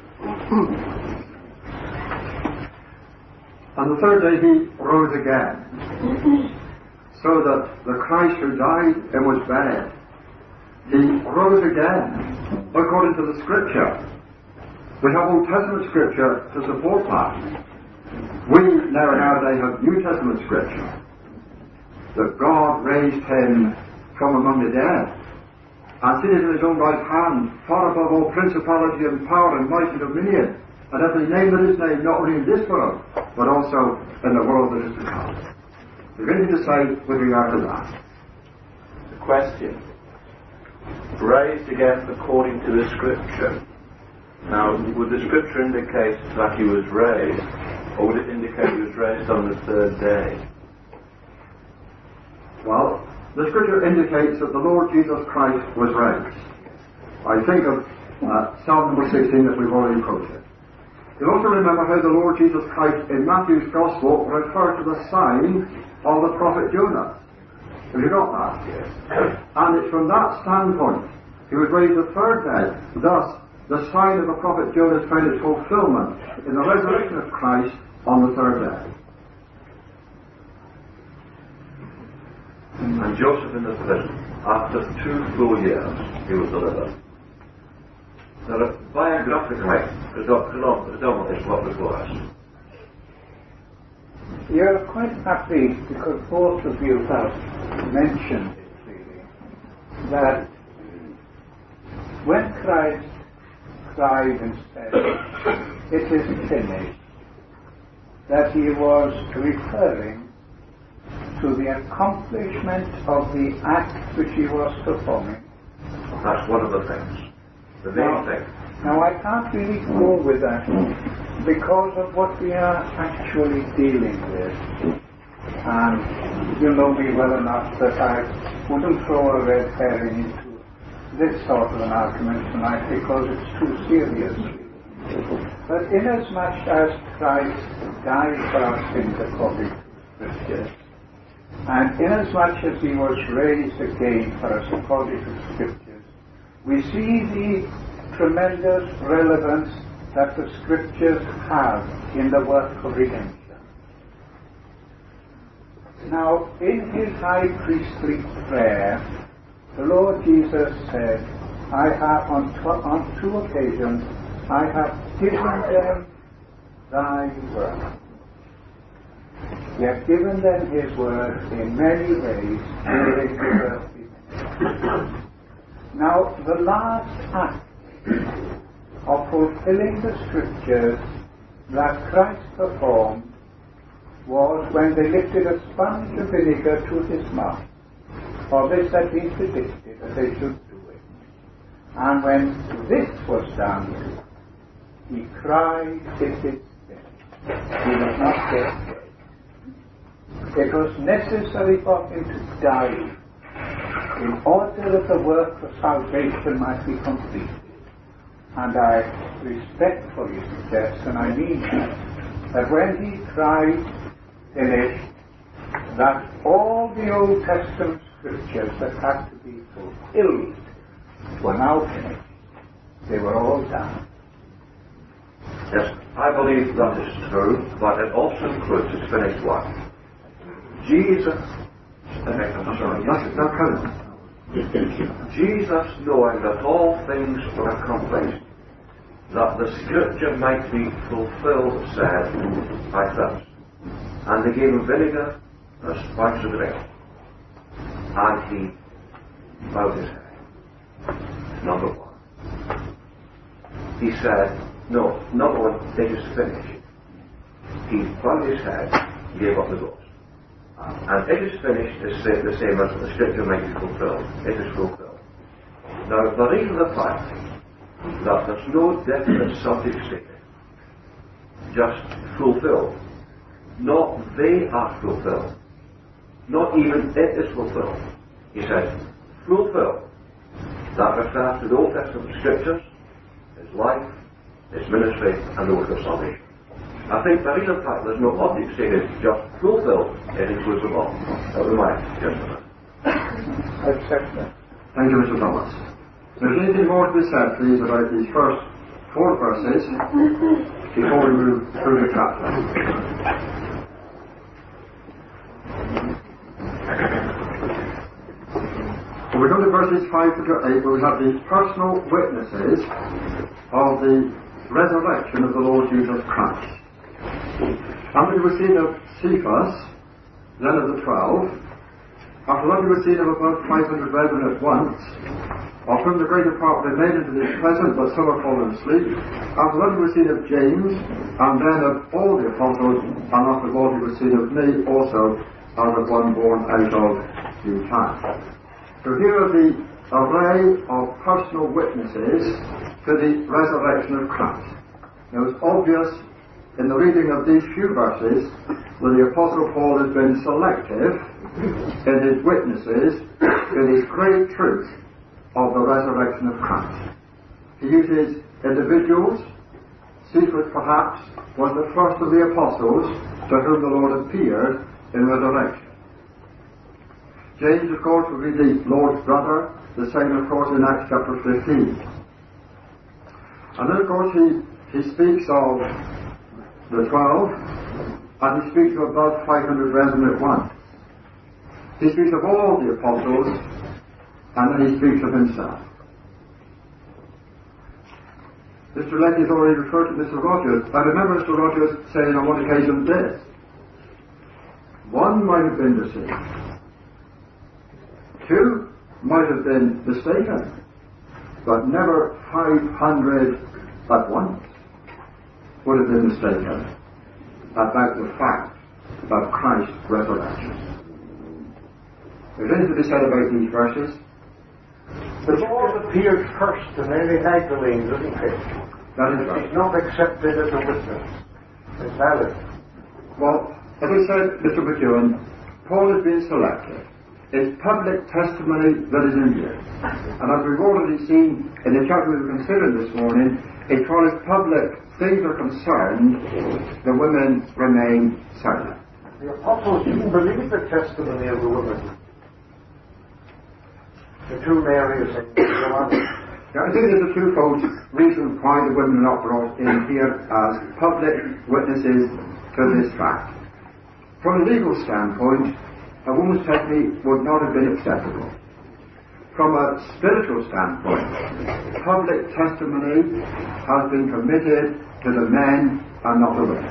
On the third day he rose again, so that the Christ who died and was buried, he rose again, according to the Scripture. We have Old Testament Scripture to support that. We now in our day have New Testament Scripture, that God raised him from among the dead, and seated in his own right hand, far above all principality and power and might and dominion, and every name that is named, not only in this world, but also in the world that is to come. Is there anything to say with regard to that? The question. Raised again according to the Scripture. Now, would the Scripture indicate that he was raised, or would it indicate he was raised on the third day? Well, the Scripture indicates that the Lord Jesus Christ was raised. I think of Psalm number 16 that we've already quoted. You'll also remember how the Lord Jesus Christ in Matthew's Gospel referred to the sign of the prophet Jonah. Have you got that? Yes. And it's from that standpoint he was raised the third day. Thus, the sign of the prophet Jonah found its fulfillment in the resurrection of Christ on the third day. And Joseph in the prison, after 2 full years, he was delivered. Now, biographically, the double is what before us. You're quite happy because both of you have mentioned it really, that when Christ cried and said, "It is finished," that he was referring to the accomplishment of the act which he was performing. That's one of the things. The main thing. Now I can't really go with that because of what we are actually dealing with. And you know me well enough that I wouldn't throw a red herring into this sort of an argument tonight because it's too serious. But inasmuch as Christ died for our sins according to the Scriptures, and inasmuch as he was raised again for us according to the Scriptures, we see the tremendous relevance that the Scriptures have in the work of redemption. Now, in his high priestly prayer, the Lord Jesus said, "I have on two occasions, I have given them thy word." He has given them his word in many ways during the earthly ministry. Now, the last act of fulfilling the Scriptures that Christ performed was when they lifted a sponge of vinegar to his mouth. For this had been predicted that they should do it. And when this was done, he cried, "It is finished." He was not yet dead. It was necessary for him to die in order that the work of salvation might be completed. And I respectfully suggest, and I mean that when he cried finished, that all the Old Testament Scriptures that had to be fulfilled were now finished. They were all done. Yes, I believe that is true, but it also includes its finished work. Jesus, Jesus, knowing that all things were accomplished, that the Scripture might be fulfilled, said, "I thirst." And they gave him vinegar and a sponge to drink. And he bowed his head. Number one. He said, no, number one, it is finished. He bowed his head, gave up the ghost. And it is finished is the same as the Scripture might be fulfilled. It is fulfilled. Now, the reason of the fact that there's no definite subject statement, just fulfilled. Not they are fulfilled. Not even it is fulfilled. He said, fulfilled. That refers to the Old Testament Scriptures, his life, his ministry, and the work of salvation. I think the reason fact there's no object stated, just fulfilled, it includes them all. That was my judgment. Thank you, Mr. Thomas. Is there anything more to be said, please, about these first 4 verses before we move through the chapter? So we go to verses 5 to 8, where we have these personal witnesses of the resurrection of the Lord Jesus Christ. And we were seen of Cephas, then of the 12. After that we were seen of about 500 brethren at once, of whom the greater part remain unto this present, but some are fallen asleep. After that we were seen of James, and then of all the apostles, and after all we were seen of me also, as of one born out of due time. So here are the array of personal witnesses to the resurrection of Christ. Now it's obvious in the reading of these few verses that the Apostle Paul has been selective in his witnesses to this great truth of the resurrection of Christ. He uses individuals. Cephas perhaps was the first of the apostles to whom the Lord appeared in resurrection. James, of course, will be the Lord's brother, the same, of course, in Acts chapter 15. And then, of course, he speaks of the 12, and he speaks of about 500 brethren at once. He speaks of all the apostles, and then he speaks of himself. Mr. Leckie has already referred to Mr. Rogers. I remember Mr. Rogers saying on one occasion this: one might have been deceived, two might have been mistaken, but never 500 at once would have been mistaken about the fact of Christ's resurrection. There's anything to be said about these verses. The Lord appeared first to Mary Magdalene, doesn't he? That is right. He's not accepted as a witness. It's valid. Well, as I said, Mr. McEwen, Paul has been selected. It's public testimony that is in here. And as we've already seen in the chapter we were considering this morning, as far as public things are concerned, the women remain silent. The apostles didn't believe the testimony of the women. The two Marys and Joanna. Now, I think there's a twofold reason why the women are not brought in here as public witnesses to this fact. From a legal standpoint, a woman's testimony would not have been acceptable. From a spiritual standpoint, public testimony has been permitted to the men and not the women.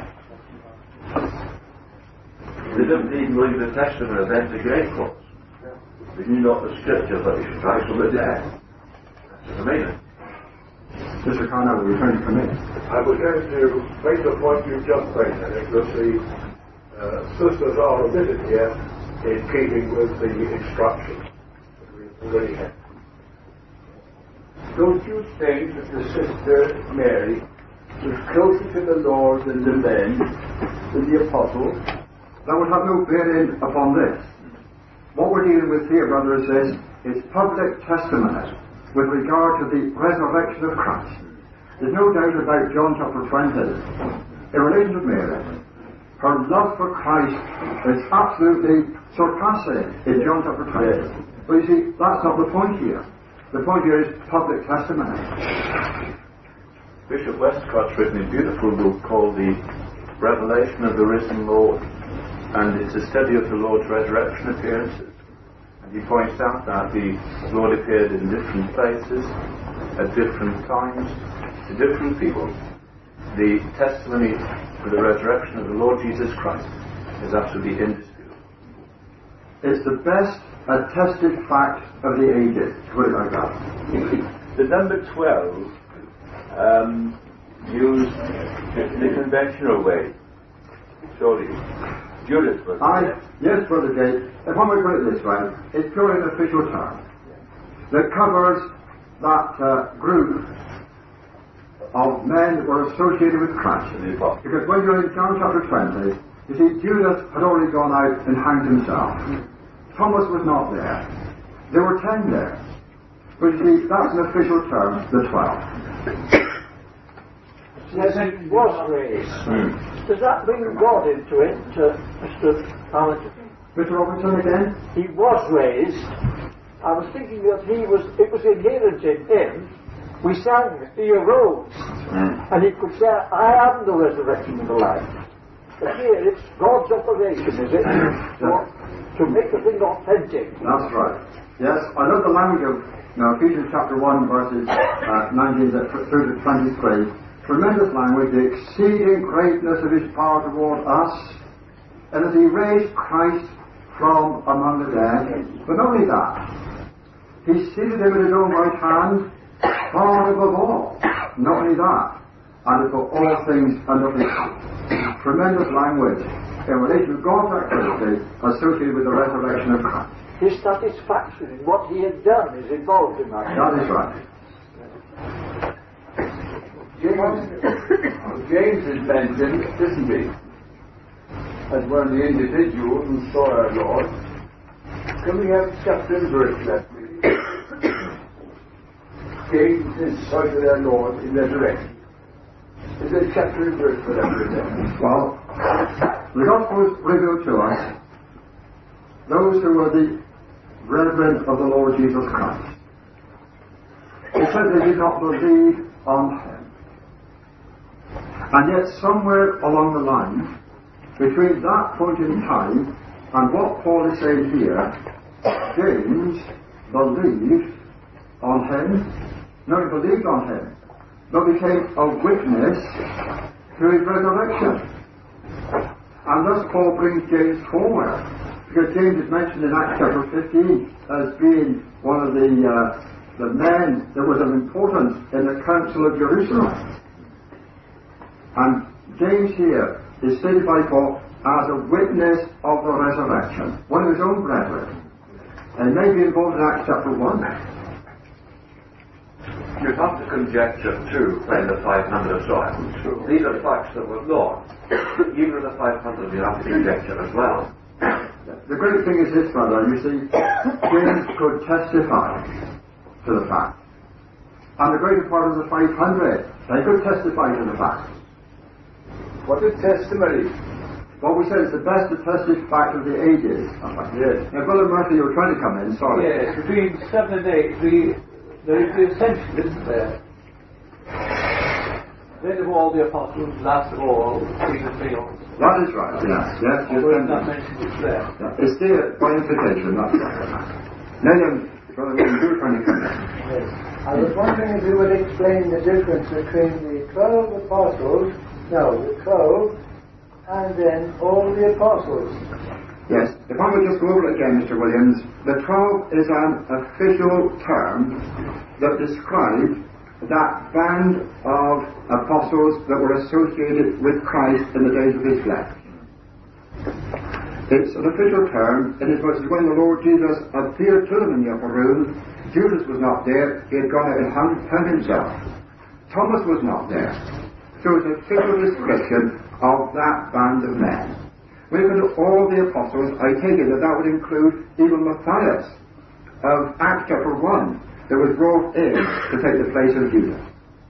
They didn't even believe the testimony of them to great cause. They knew not the scripture, but they should rise from the dead. That's amazing. Mr. Carnell, we're trying to come in. I was going to make the point you've just made, Henrik, that the sisters are omitted here in keeping with the instructions that we've already had. Don't you think that the sister Mary was closer to the Lord than the men, than the apostles? That would have no bearing upon this. What we're dealing with here, brothers, is public testimony with regard to the resurrection of Christ. There's no doubt about John chapter 20. In relation to Mary, her love for Christ is absolutely surpassing in John chapter 20. But you see, that's not the point here. The point here is public testimony. Bishop Westcott's written a beautiful book called The Revelation of the Risen Lord, and it's a study of the Lord's resurrection appearances. And he points out that the Lord appeared in different places, at different times, to different people. The testimony for the resurrection of the Lord Jesus Christ is absolutely indisputable. It's the best attested fact of the ages, to put it like that. The number 12 used in the conventional way. Surely. Judas was Yes, Brother Gate. If I might put it this way, it's purely an official term that covers that group of men that were associated with Christ. Because when you're in John chapter 20, you see, Judas had already gone out and hanged himself. Thomas was not there. There were 10 there. But you see, that's an official term, the 12. Yes, he was raised. Does that bring God into it, Mr. Hamilton? Mr. Robinson again? He was raised. I was thinking that it was inherent in him. We sang, he arose. And he could say, I am the resurrection and the life. But here it's God's operation, is it? To make the thing authentic. That's right. Yes, I love the language of Ephesians chapter 1 verses 19 through to 23. Tremendous language, the exceeding greatness of his power toward us, and that he raised Christ from among the dead. But not only that, he seated him at his own right hand, far above all. Not only that, and above all things and nothing else. Tremendous language in relation to God's activity associated with the resurrection of Christ. His satisfaction in what he had done is involved in that. That is right. James is mentioned, isn't he? As one of the individuals who saw our Lord. Can we have chapter and verse that, please? James is sight of our Lord in resurrection. Is there a chapter and verse for that? Well, the Gospels reveal to us those who were the brethren of the Lord Jesus Christ. It says they did not believe on him. And yet somewhere along the line, between that point in time and what Paul is saying here, James believed on him. No, he believed on him, but became a witness to his resurrection. And thus Paul brings James forward, because James is mentioned in Acts chapter 15 as being one of the men that was of importance in the Council of Jerusalem. And James here is stated by Paul as a witness of the resurrection, one of his own brethren. And may be involved in Acts chapter 1. You have to conjecture too when the 500 saw it. These are facts that were known. Even with the 500 you have to conjecture as well. The great thing is this, brother, you see, James could testify to the fact. And the greater part of the 500, they could testify to the fact. What a testimony. What we said is the best attested fact of the ages. Yes. Now, Brother Murphy, you were trying to come in, sorry. Yes, between 7 and 8, there is the ascension, isn't there? Then of all the apostles, last of all, Jesus Theos. That is right, yes. Although it's not mentioned, it's there. Yeah, it's there by implication, that's right. Now then, Brother William, you were trying to come in. Yes. I was wondering if you would explain the difference between the 12 apostles, the 12, and then all the apostles. Yes, if I would just go over it again, Mr. Williams, the 12 is an official term that describes that band of apostles that were associated with Christ in the days of his flesh. It's an official term, inasmuch as when the Lord Jesus appeared to them in the upper room, Judas was not there, he had gone out and hung himself. Thomas was not there. So it's an official description of that band of men. When you look at all the apostles, I take it that would include even Matthias of Acts chapter 1 that was brought in to take the place of Judas.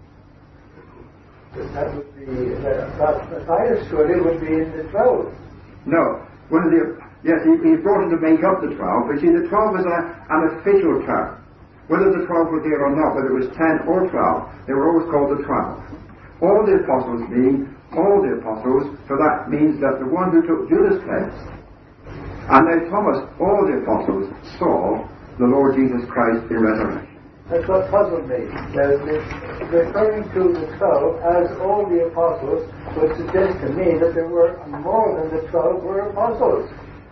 That would be, Matthias surely would be in the 12. No. He brought in to make up the 12, but see, the 12 is an official term. Whether the 12 were there or not, whether it was 10 or 12, they were always called the 12. All the apostles mean all the apostles, so that means that the one who took Judas' place. And now Thomas, all the apostles, saw the Lord Jesus Christ in resurrection. That's what puzzled me. Referring to the 12 as all the apostles would suggest to me that there were more than the 12 were apostles.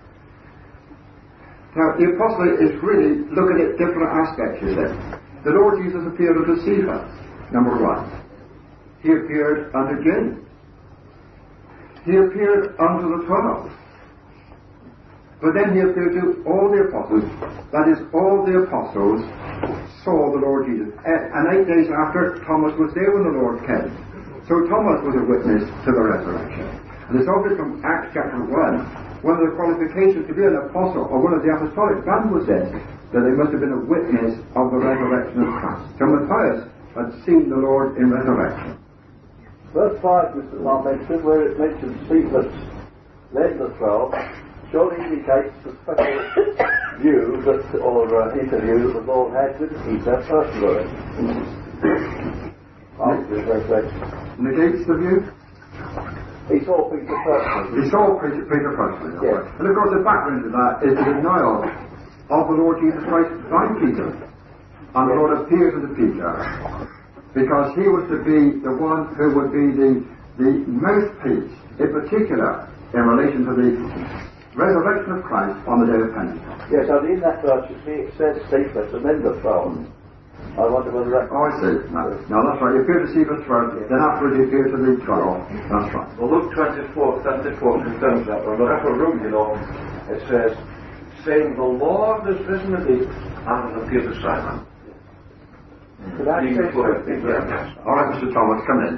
Now, the apostle is really looking at different aspects, you see. The Lord Jesus appeared unto Cephas, number 1. He appeared unto James. He appeared unto the 12. But then he appeared to all the apostles. That is, all the apostles saw the Lord Jesus. And 8 days after, Thomas was there when the Lord came. So Thomas was a witness to the resurrection. And it's obvious from Acts chapter 1, one of the qualifications to be an apostle or one of the apostolic band was this, that they must have been a witness of the resurrection of Christ. So Matthias had seen the Lord in resurrection. Verse 5, Mr. Mark mentioned, where it mentions Cephas led the 12, surely indicates the special view or interview that the Lord had with Peter personally. After his resurrection. Negates the view? He saw Peter personally. He saw Peter personally. Yes. And of course the background to that is the denial of the Lord Jesus Christ by Peter. And the Lord appears unto Peter, because he was to be the one who would be the mouthpiece, in particular, in relation to the resurrection of Christ on the day of Pentecost. Yes, and in that verse, you see, it says Cephas and then the 12. I wonder whether that... Oh, I see. No, that's right. He appeared to Cephas first, then afterwards he appeared to the 12. That's right. Well, Luke 24 confirms that. On the upper room, it says, saying, the Lord is risen indeed, and has appeared to Simon. Could I say something? All right, Mr. Thomas, come in.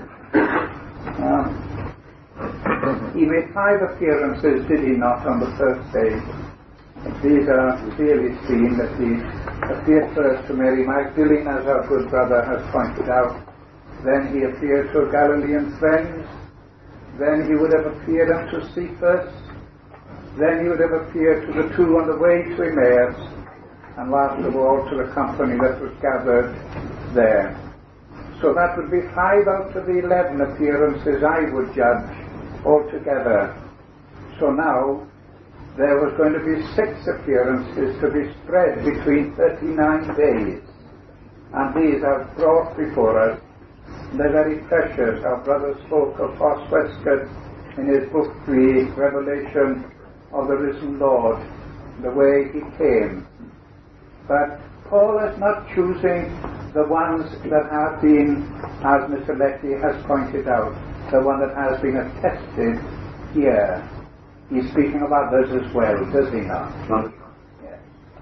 He made 5 appearances, did he not, on the first day? These are clearly seen that he appeared first to Mary Magdalene, as our good brother has pointed out. Then he appeared to Galilean friends. Then he would have appeared unto Cephas. Then he would have appeared to the 2 on the way to Emmaus. And last of all to the company that was gathered there. So that would be 5 out of the 11 appearances, I would judge, altogether. So now there was going to be 6 appearances to be spread between 39 days. And these are brought before us They're very precious. Our brother spoke of Ross Westcott in his book, The Revelation of the Risen Lord, the way he came. But Paul is not choosing the ones that have been, as Mr. Leckie has pointed out, the one that has been attested here. He's speaking of others as well, does he not? Yes.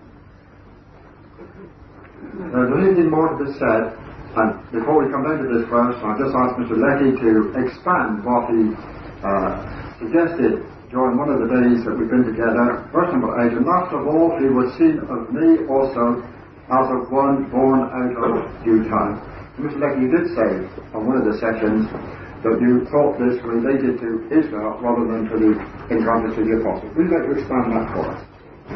There's anything more to be said, and before we come down to this verse, I'll just ask Mr. Leckie to expand what he suggested during one of the days that we've been together. Verse number 8, and last of all he was seen of me also as of one born out of due time. Mr. Leckie, you did say on one of the sessions that you thought this related to Israel rather than to the encounter to the apostles. Would you like to expand that for us?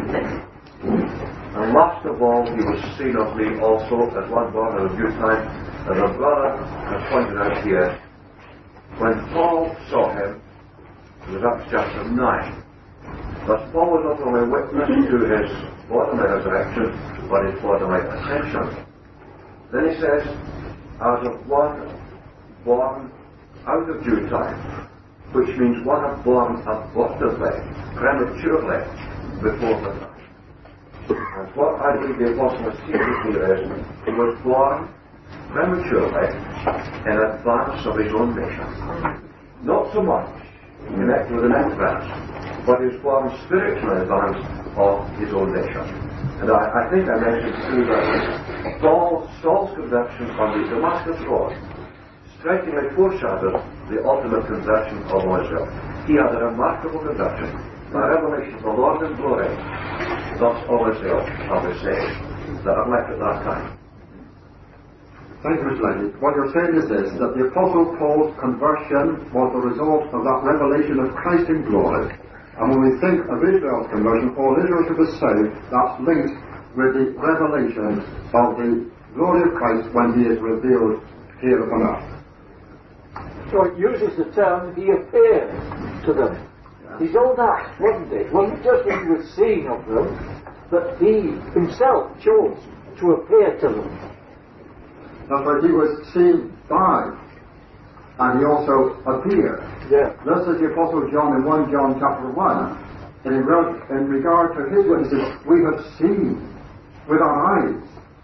And last of all he was seen of me also as one born out of due time, as our brother has pointed out here. When Paul saw him, it was Acts chapter 9. Thus Paul was not only witness to his bodily resurrection, but his bodily ascension. Then he says, as of one born out of due time, which means one born abortively, prematurely, before the time. And what I believe the apostle is teaching here is, he was born prematurely in advance of his own mission. Not so much connected with an entrance, but he was born spiritually in advance of his own mission. And I think I mentioned too that Saul's conversion on the Damascus road strikingly foreshadowed the ultimate conversion of Israel. He had a remarkable conversion, a revelation of the Lord in glory. Thus all Israel are the saved that are left at that time. Thank you, Mr. Leckie. What you're saying is this, that the Apostle Paul's conversion was the result of that revelation of Christ in glory. And when we think of Israel's conversion, all Israel to be saved, that's linked with the revelation of the glory of Christ when he is revealed here upon earth. So it uses the term, he appeared to them. His own act, wasn't it? It wasn't just that he was seen of them, but he himself chose to appear to them. That's right, he was seen by, and he also appeared. Yeah. Thus as the Apostle John in 1 John chapter 1, in regard to his witnesses, we have seen with our eyes.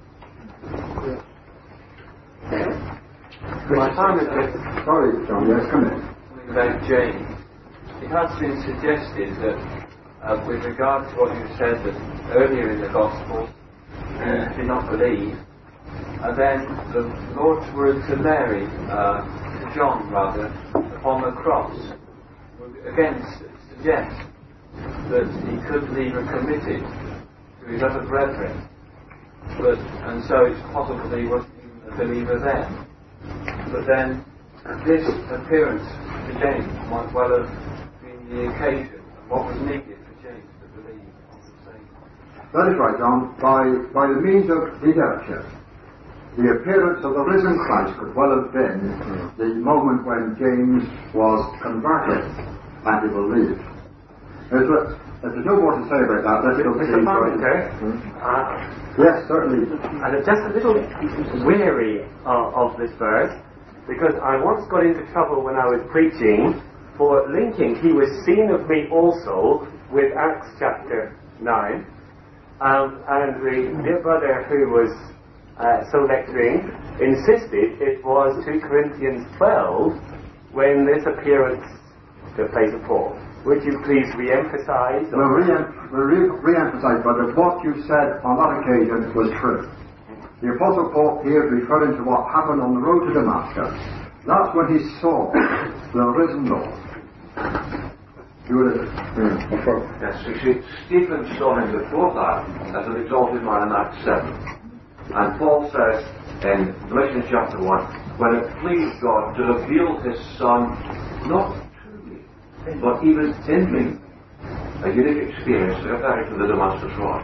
Yeah. Sorry, John, yes, come in. About James. It has been suggested that with regard to what you said that earlier in the Gospel, he did not believe, and then the Lord's words to Mary, to John rather, upon the cross, would again suggest that he could be committed to his other brethren, and so it's possible that he wasn't even a believer then. But then this appearance to James might well have been the occasion of what was needed for James to believe on the Saviour. That is right, John. By the means of literature, the appearance of the risen Christ could well have been the moment when James was converted and he believed. If there's no more to say about that, let's go Mr. Parmenter, yes, certainly. I'm just a little weary of this verse, because I once got into trouble when I was preaching for linking he was seen of me also with Acts chapter 9, and the dear brother who was so lecturing insisted it was 2 Corinthians 12 when this appearance took place of Paul. Would you please re-emphasize? We'll re-emphasize, brother, what you said on that occasion was true. The Apostle Paul here is referring to what happened on the road to Damascus. That's when he saw the risen Lord. You would have... Yes, you see, Stephen saw him before that as an exalted man in Acts 7. And Paul says in Galatians chapter 1, when it pleased God to reveal his Son, not but even in me, a unique experience referring to the Damascus Road.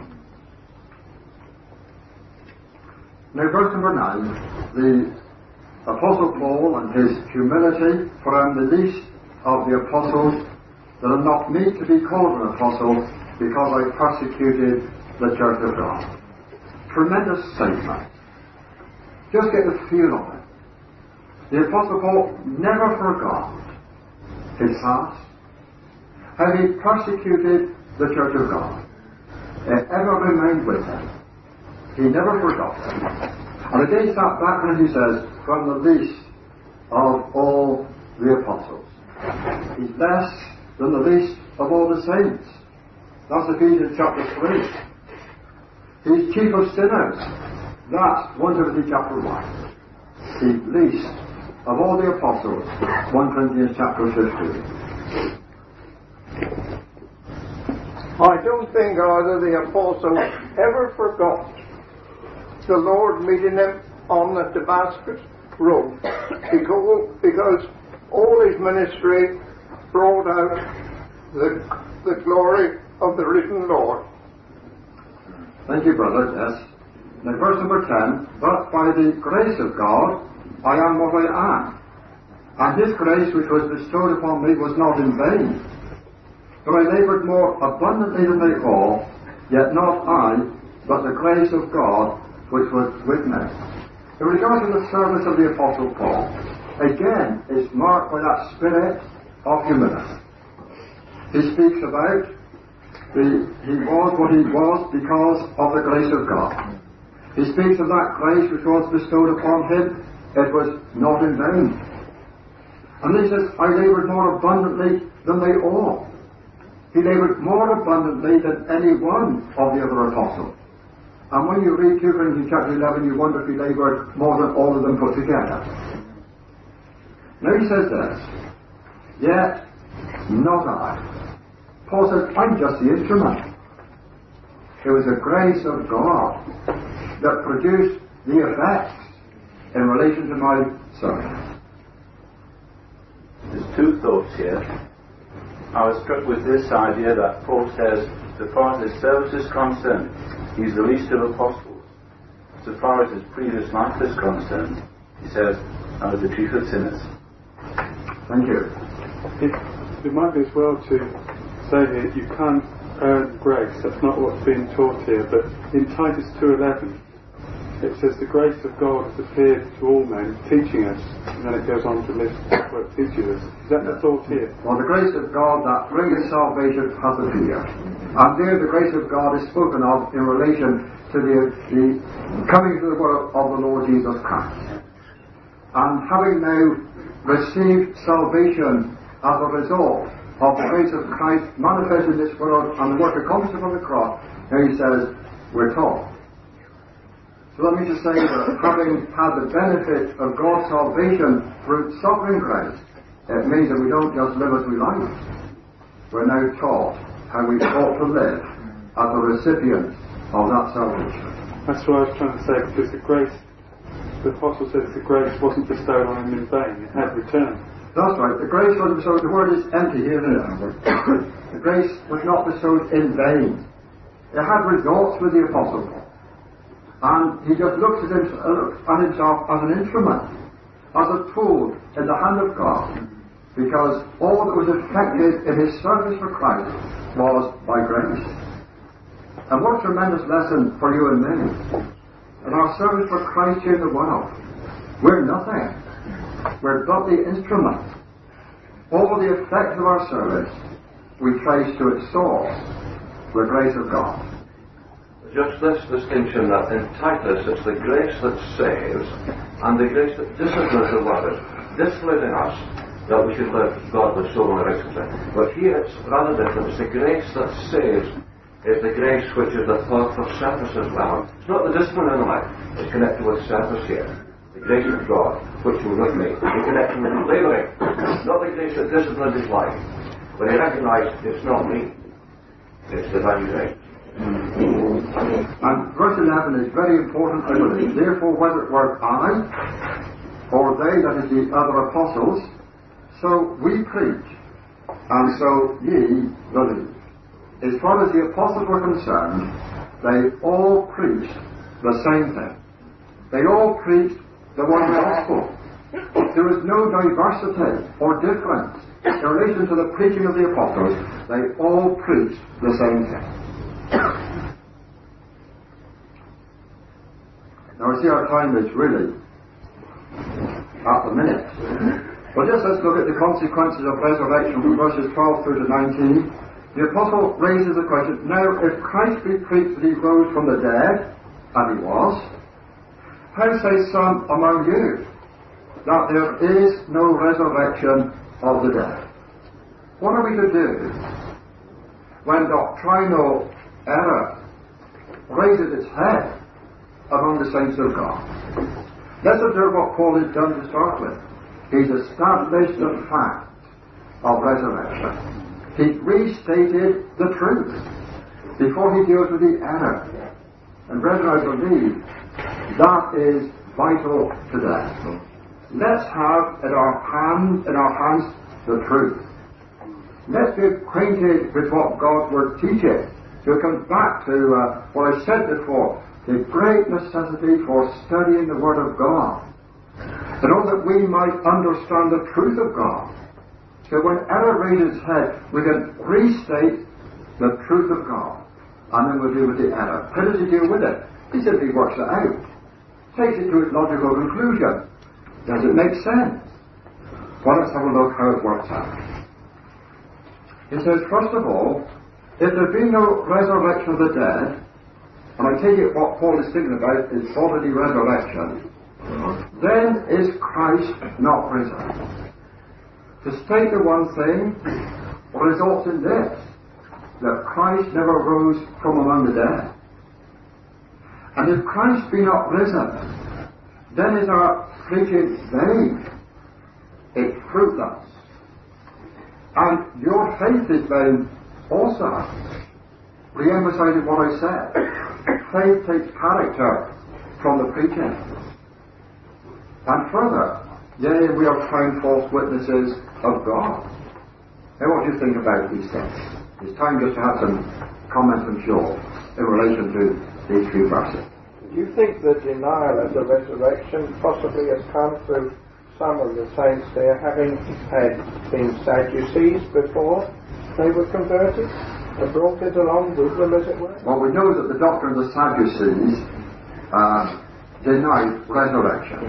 Now, verse number 9, the Apostle Paul and his humility, for I am the least of the apostles, that are not meet to be called an apostle, because I persecuted the church of God. Tremendous statement. Just get the feel of it. The Apostle Paul never forgot his past, how he persecuted the Church of God. It ever remained with him. He never forgot them. And against that background he says, from the least of all the apostles. He's less than the least of all the saints. That's Ephesians chapter 3. He's chief of sinners. That's 1 Timothy chapter 1. He's least of all the apostles. 1 Corinthians chapter 15. I don't think either the apostle ever forgot the Lord meeting him on the Damascus road, because all his ministry brought out the glory of the risen Lord. Thank you, brother. Yes. Now, verse number 10, but by the grace of God I am what I am, and his grace which was bestowed upon me was not in vain. For I laboured more abundantly than they all, yet not I, but the grace of God which was with me. In regard to the service of the Apostle Paul, again is marked by that spirit of humility. He speaks about he was what he was because of the grace of God. He speaks of that grace which was bestowed upon him. It was not in vain. And he says, I laboured more abundantly than they all. He laboured more abundantly than any one of the other apostles. And when you read 2 Corinthians chapter 11, you wonder if he laboured more than all of them put together. Now he says this, yet not I. Paul says, I'm just the instrument. It was the grace of God that produced the effects in relation to my service. There's two thoughts here. I was struck with this idea that Paul says, so far as his service is concerned, he's the least of apostles. So far as his previous life is concerned, he says, I was the chief of sinners. Thank you. It might be as well to say here, you can't earn grace. That's not what's being taught here. But in Titus 2:11, it says the grace of God has appeared to all men, teaching us, and then it goes on to list what it teaches us. Is that the thought here? Well, the grace of God that bringeth salvation has appeared. And there the grace of God is spoken of in relation to the coming to the world of the Lord Jesus Christ. And having now received salvation as a result of the grace of Christ manifested in this world and the work accomplished upon the cross, now he says, we're taught. So let me just say that having had the benefit of God's salvation through suffering Christ, it means that we don't just live as we like. We're now taught how we ought to live as a recipient of that salvation. That's what I was trying to say, because the Apostle says the grace wasn't bestowed on him in vain, it had returned. That's right, the grace wasn't bestowed, the word is empty here, isn't it? The grace was not bestowed in vain. It had results with the Apostle Paul. And he just looks at himself as an instrument, as a tool in the hand of God, because all that was effected in his service for Christ was by grace. And what a tremendous lesson for you and me. In our service for Christ here in the world, we're nothing. We're but the instrument. All the effect of our service we trace to its source, the grace of God. Just this distinction that in Titus it's the grace that saves and the grace that disciplines the world, disciplining us that we should live godly, sober, and righteously. But here it's rather different. It's the grace that saves is the grace which is the thought for service as well. It's not the discipline in life, it's connected with service here. The grace of God, which will with me, in connection with labouring. Not the grace that disciplines his life, but he recognised it's not me, it's divine grace. And verse 11 is very important, I believe. Therefore, whether it were I, or they, that is the other apostles, so we preach, and so ye believe. As far as the apostles were concerned, they all preached the same thing. They all preached the one gospel. There was no diversity or difference in relation to the preaching of the apostles. They all preached the same thing. Now I see our time is really at the minute. But just let's look at the consequences of resurrection from verses 12 through to 19. The apostle raises the question, now if Christ be preached that he rose from the dead, and he was, how say some among you that there is no resurrection of the dead? What are we to do when doctrinal error raises its head among the saints of God? Let's observe what Paul has done to start with. He's established the fact of resurrection. He's restated the truth before he deals with the error. And brethren, I believe that is vital today. Let's have in our hands the truth. Let's be acquainted with what God's Word teaches. So it comes back to what I said before, the great necessity for studying the Word of God, in order that we might understand the truth of God. So when error raises its head, we can restate the truth of God, and then we'll deal with the error. How does he deal with it? He simply works it out, takes it to its logical conclusion. Does it make sense? Well, let's have a look how it works out. He says, first of all, if there be no resurrection of the dead, and I take it what Paul is thinking about is bodily resurrection, then is Christ not risen. To state the one thing results in this, that Christ never rose from among the dead. And if Christ be not risen, then is our preaching vain, it's fruitless. And your faith is vain also. Re-emphasizing what I said. Faith takes character from the preaching. And further, yea, we have found false witnesses of God. Now what do you think about these things? It's time just to have some comments from Shaw in relation to these few verses. Do you think the denial of the resurrection possibly has come through some of the saints there having had been Sadducees before they were converted and brought it along with them, as it were? Well, we know that the doctrine of the Sadducees denied resurrection.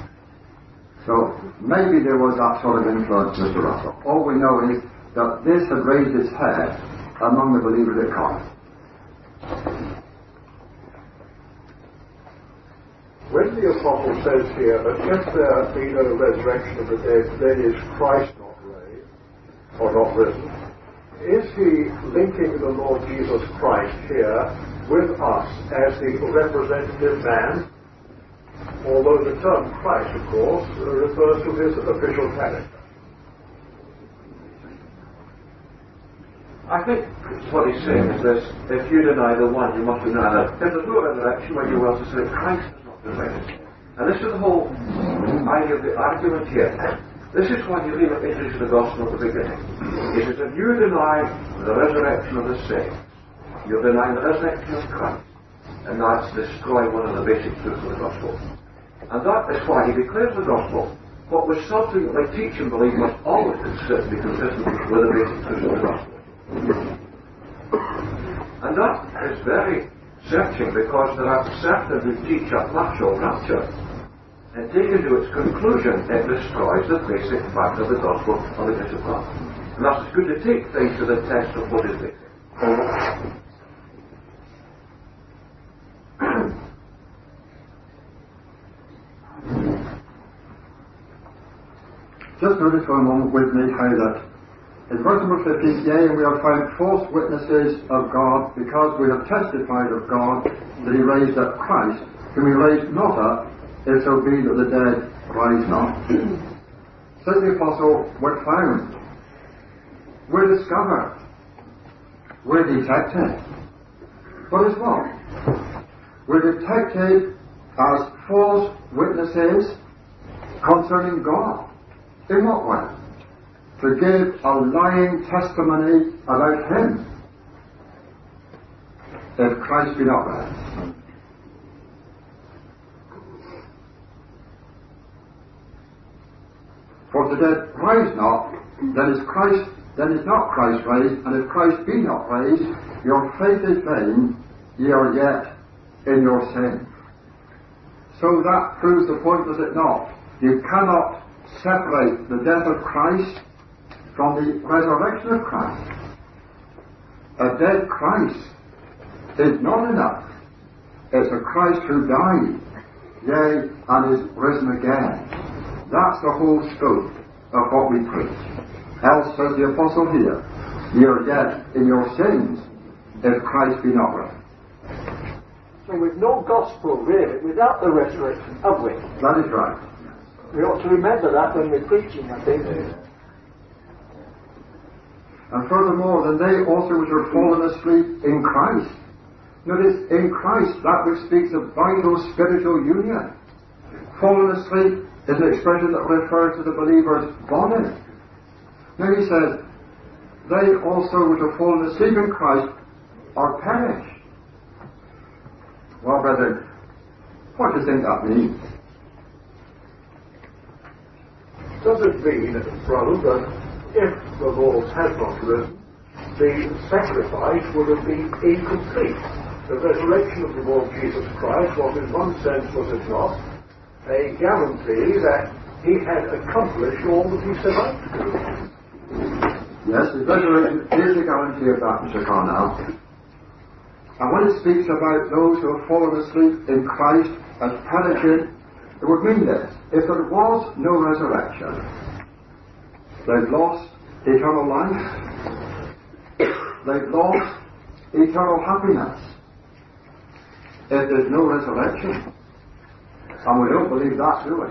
So maybe there was that sort of influence, Mr. Russell. All we know is that this had raised its head among the believers at Corinth. When the apostle says here that if there be no resurrection of the dead, then is Christ not raised, or not risen, is he linking the Lord Jesus Christ here with us as the representative man? Although the term Christ, of course, refers to his official character. I think what he's saying is this: if you deny the one, you must deny the other. If there's no resurrection, well, you will also say Christ is not resurrected. And this is the whole idea of the argument here. This is why you leave it into the gospel at the beginning. It is if you deny the resurrection of the saints, you're denying the resurrection of Christ. And that's destroying one of the basic truths of the gospel. And that is why he declares the gospel. What was subsequently teach and believe must always be consistent with the basic truths of the gospel. And that is very searching, because there are certain who teach a partial rapture, and taken to its conclusion, it destroys the basic fact of the gospel of the grace of God. And that's good to take things to the test of what is basic. Just notice for a moment with me how that in verse number 15, yea, and we have found false witnesses of God, because we have testified of God that he raised up Christ, whom he raised not up, if so be that the dead rise not. Says the apostle, we're found, we're discovered, we're detected. But as what? We're detected as false witnesses concerning God. In what way? To give a lying testimony about him, if Christ be not raised. For if the dead rise not, then is not Christ raised, and if Christ be not raised, your faith is vain, ye are yet in your sin. So that proves the point, does it not? You cannot separate the death of Christ from the resurrection of Christ. A dead Christ is not enough. It's a Christ who died, yea, and is risen again. That's the whole scope of what we preach. Else, says the apostle here, ye are yet in your sins, if Christ be not risen. So we've no gospel, really, without the resurrection, have we? That is right. We ought to remember that when we're preaching, I think. And furthermore, then they also which are fallen asleep in Christ. Notice, in Christ, that which speaks of vital spiritual union. Fallen asleep is an expression that refers to the believer's body. Now he says, they also which are fallen asleep in Christ are perished. Well, brethren, what do you think that means? Does it mean, brother, that if the Lord had not risen, the sacrifice would have been incomplete? The resurrection of the Lord Jesus Christ was, in one sense, was it not, a guarantee that he had accomplished all that he set out to do? Yes, the resurrection is a guarantee of that, Mr. Carnell. And when it speaks about those who have fallen asleep in Christ as perishing, it would mean this. If there was no resurrection, they've lost eternal life, they've lost eternal happiness. If there's no resurrection, and we don't believe that, do we?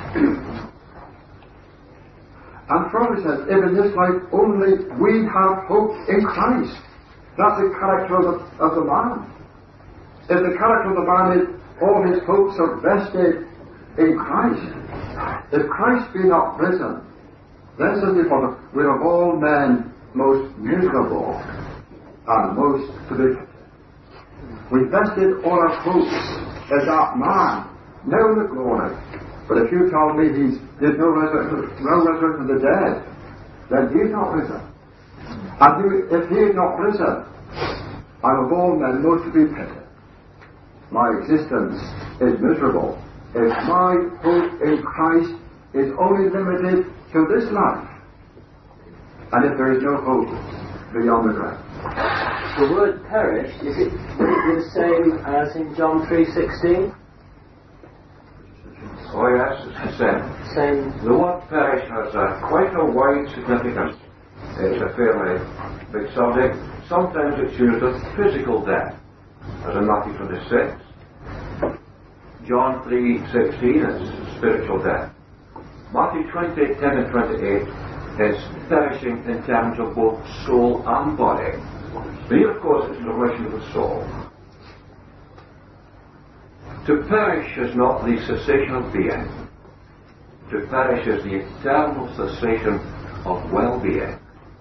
And further he says, if in this life only we have hope in Christ. That's the character of the man. If the character of the man is all his hopes are vested in Christ, if Christ be not risen, then says the apostle, we are of all men most miserable and most to be. We vested all our hopes in that man, now in the glory. But if you tell me there's no resurrection of the dead, then he's not risen. And if he is not risen, I'm of all men most to be pitied. My existence is miserable. If my hope in Christ is only limited to this life, and if there is no hope beyond the grave. The word perish, is it the same as in John 3:16? Oh yes, it's the same. Same. The word perish has quite a wide significance. It's a fairly big subject. Sometimes it's used as physical death, as in Matthew 26. John 3:16 is spiritual death. Matthew 28:10 and 28 is perishing in terms of both soul and body. But here, of course, it's in relation to the soul. To perish is not the cessation of being. To perish is the eternal cessation of well-being.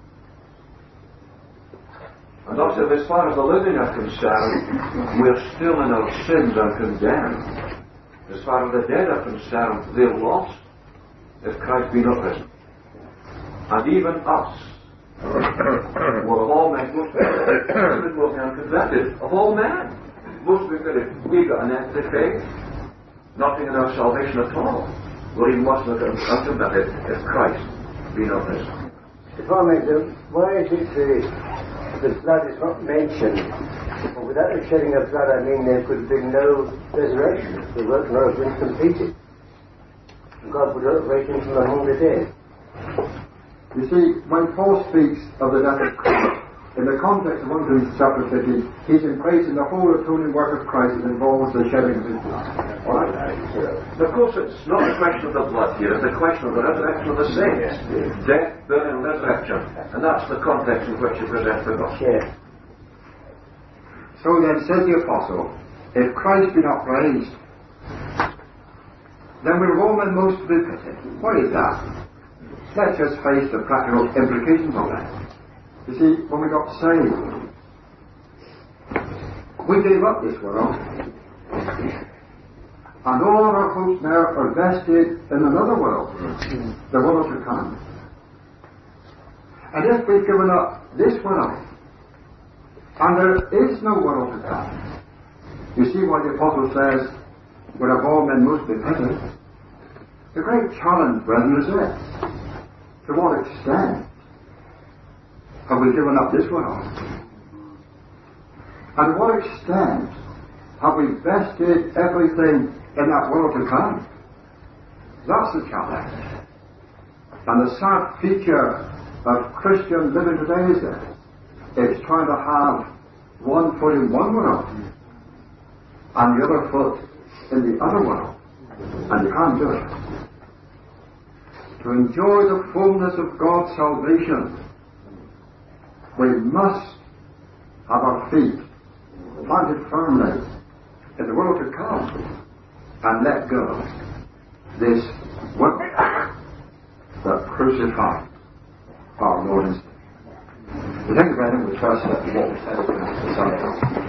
And thus, as far as the living are concerned, we're still in our sins and condemned. As far as the dead are concerned, they're lost if Christ be not risen. And even us, we're of all men, most unconverted, of all men, most we've got an empty faith, nothing in our salvation at all. We're even worse than unconverted if Christ be not risen. If I may, why is it the blood is not mentioned? Well, without the shedding of blood, I mean there could be no resurrection. The work not have been completed. God would not raise him from among the dead. You see, when Paul speaks of the death of Christ, in the context of 1 Corinthians chapter 15, he's embracing the whole atoning work of Christ that involves the shedding of his blood. Right. Of course, it's not a question of the blood here, it's a question of the resurrection of the saints. Death, burial, and resurrection. And that's the context in which you present the gospel. Yes. So then, says the apostle, if Christ be not raised, then we're all men most to be pitied. What is that? Let's just face the practical implications of that. You see, when we got saved, we gave up this world, and all of our hopes now are vested in another world, the world to come. And if we've given up this world, and there is no world to come, you see why the apostle says, we're of all men most be pitied. The great challenge, brethren, is this. To what extent have we given up this world? And to what extent have we vested everything in that world to come? That's the challenge. And the sad feature of Christian living today is this. It's trying to have one foot in one world and the other foot in the other world. And you can't do it. To enjoy the fullness of God's salvation, we must have our feet planted firmly in the world to come and let go this work that crucified our Lord and Savior. We think about it, we trust that what we said is going to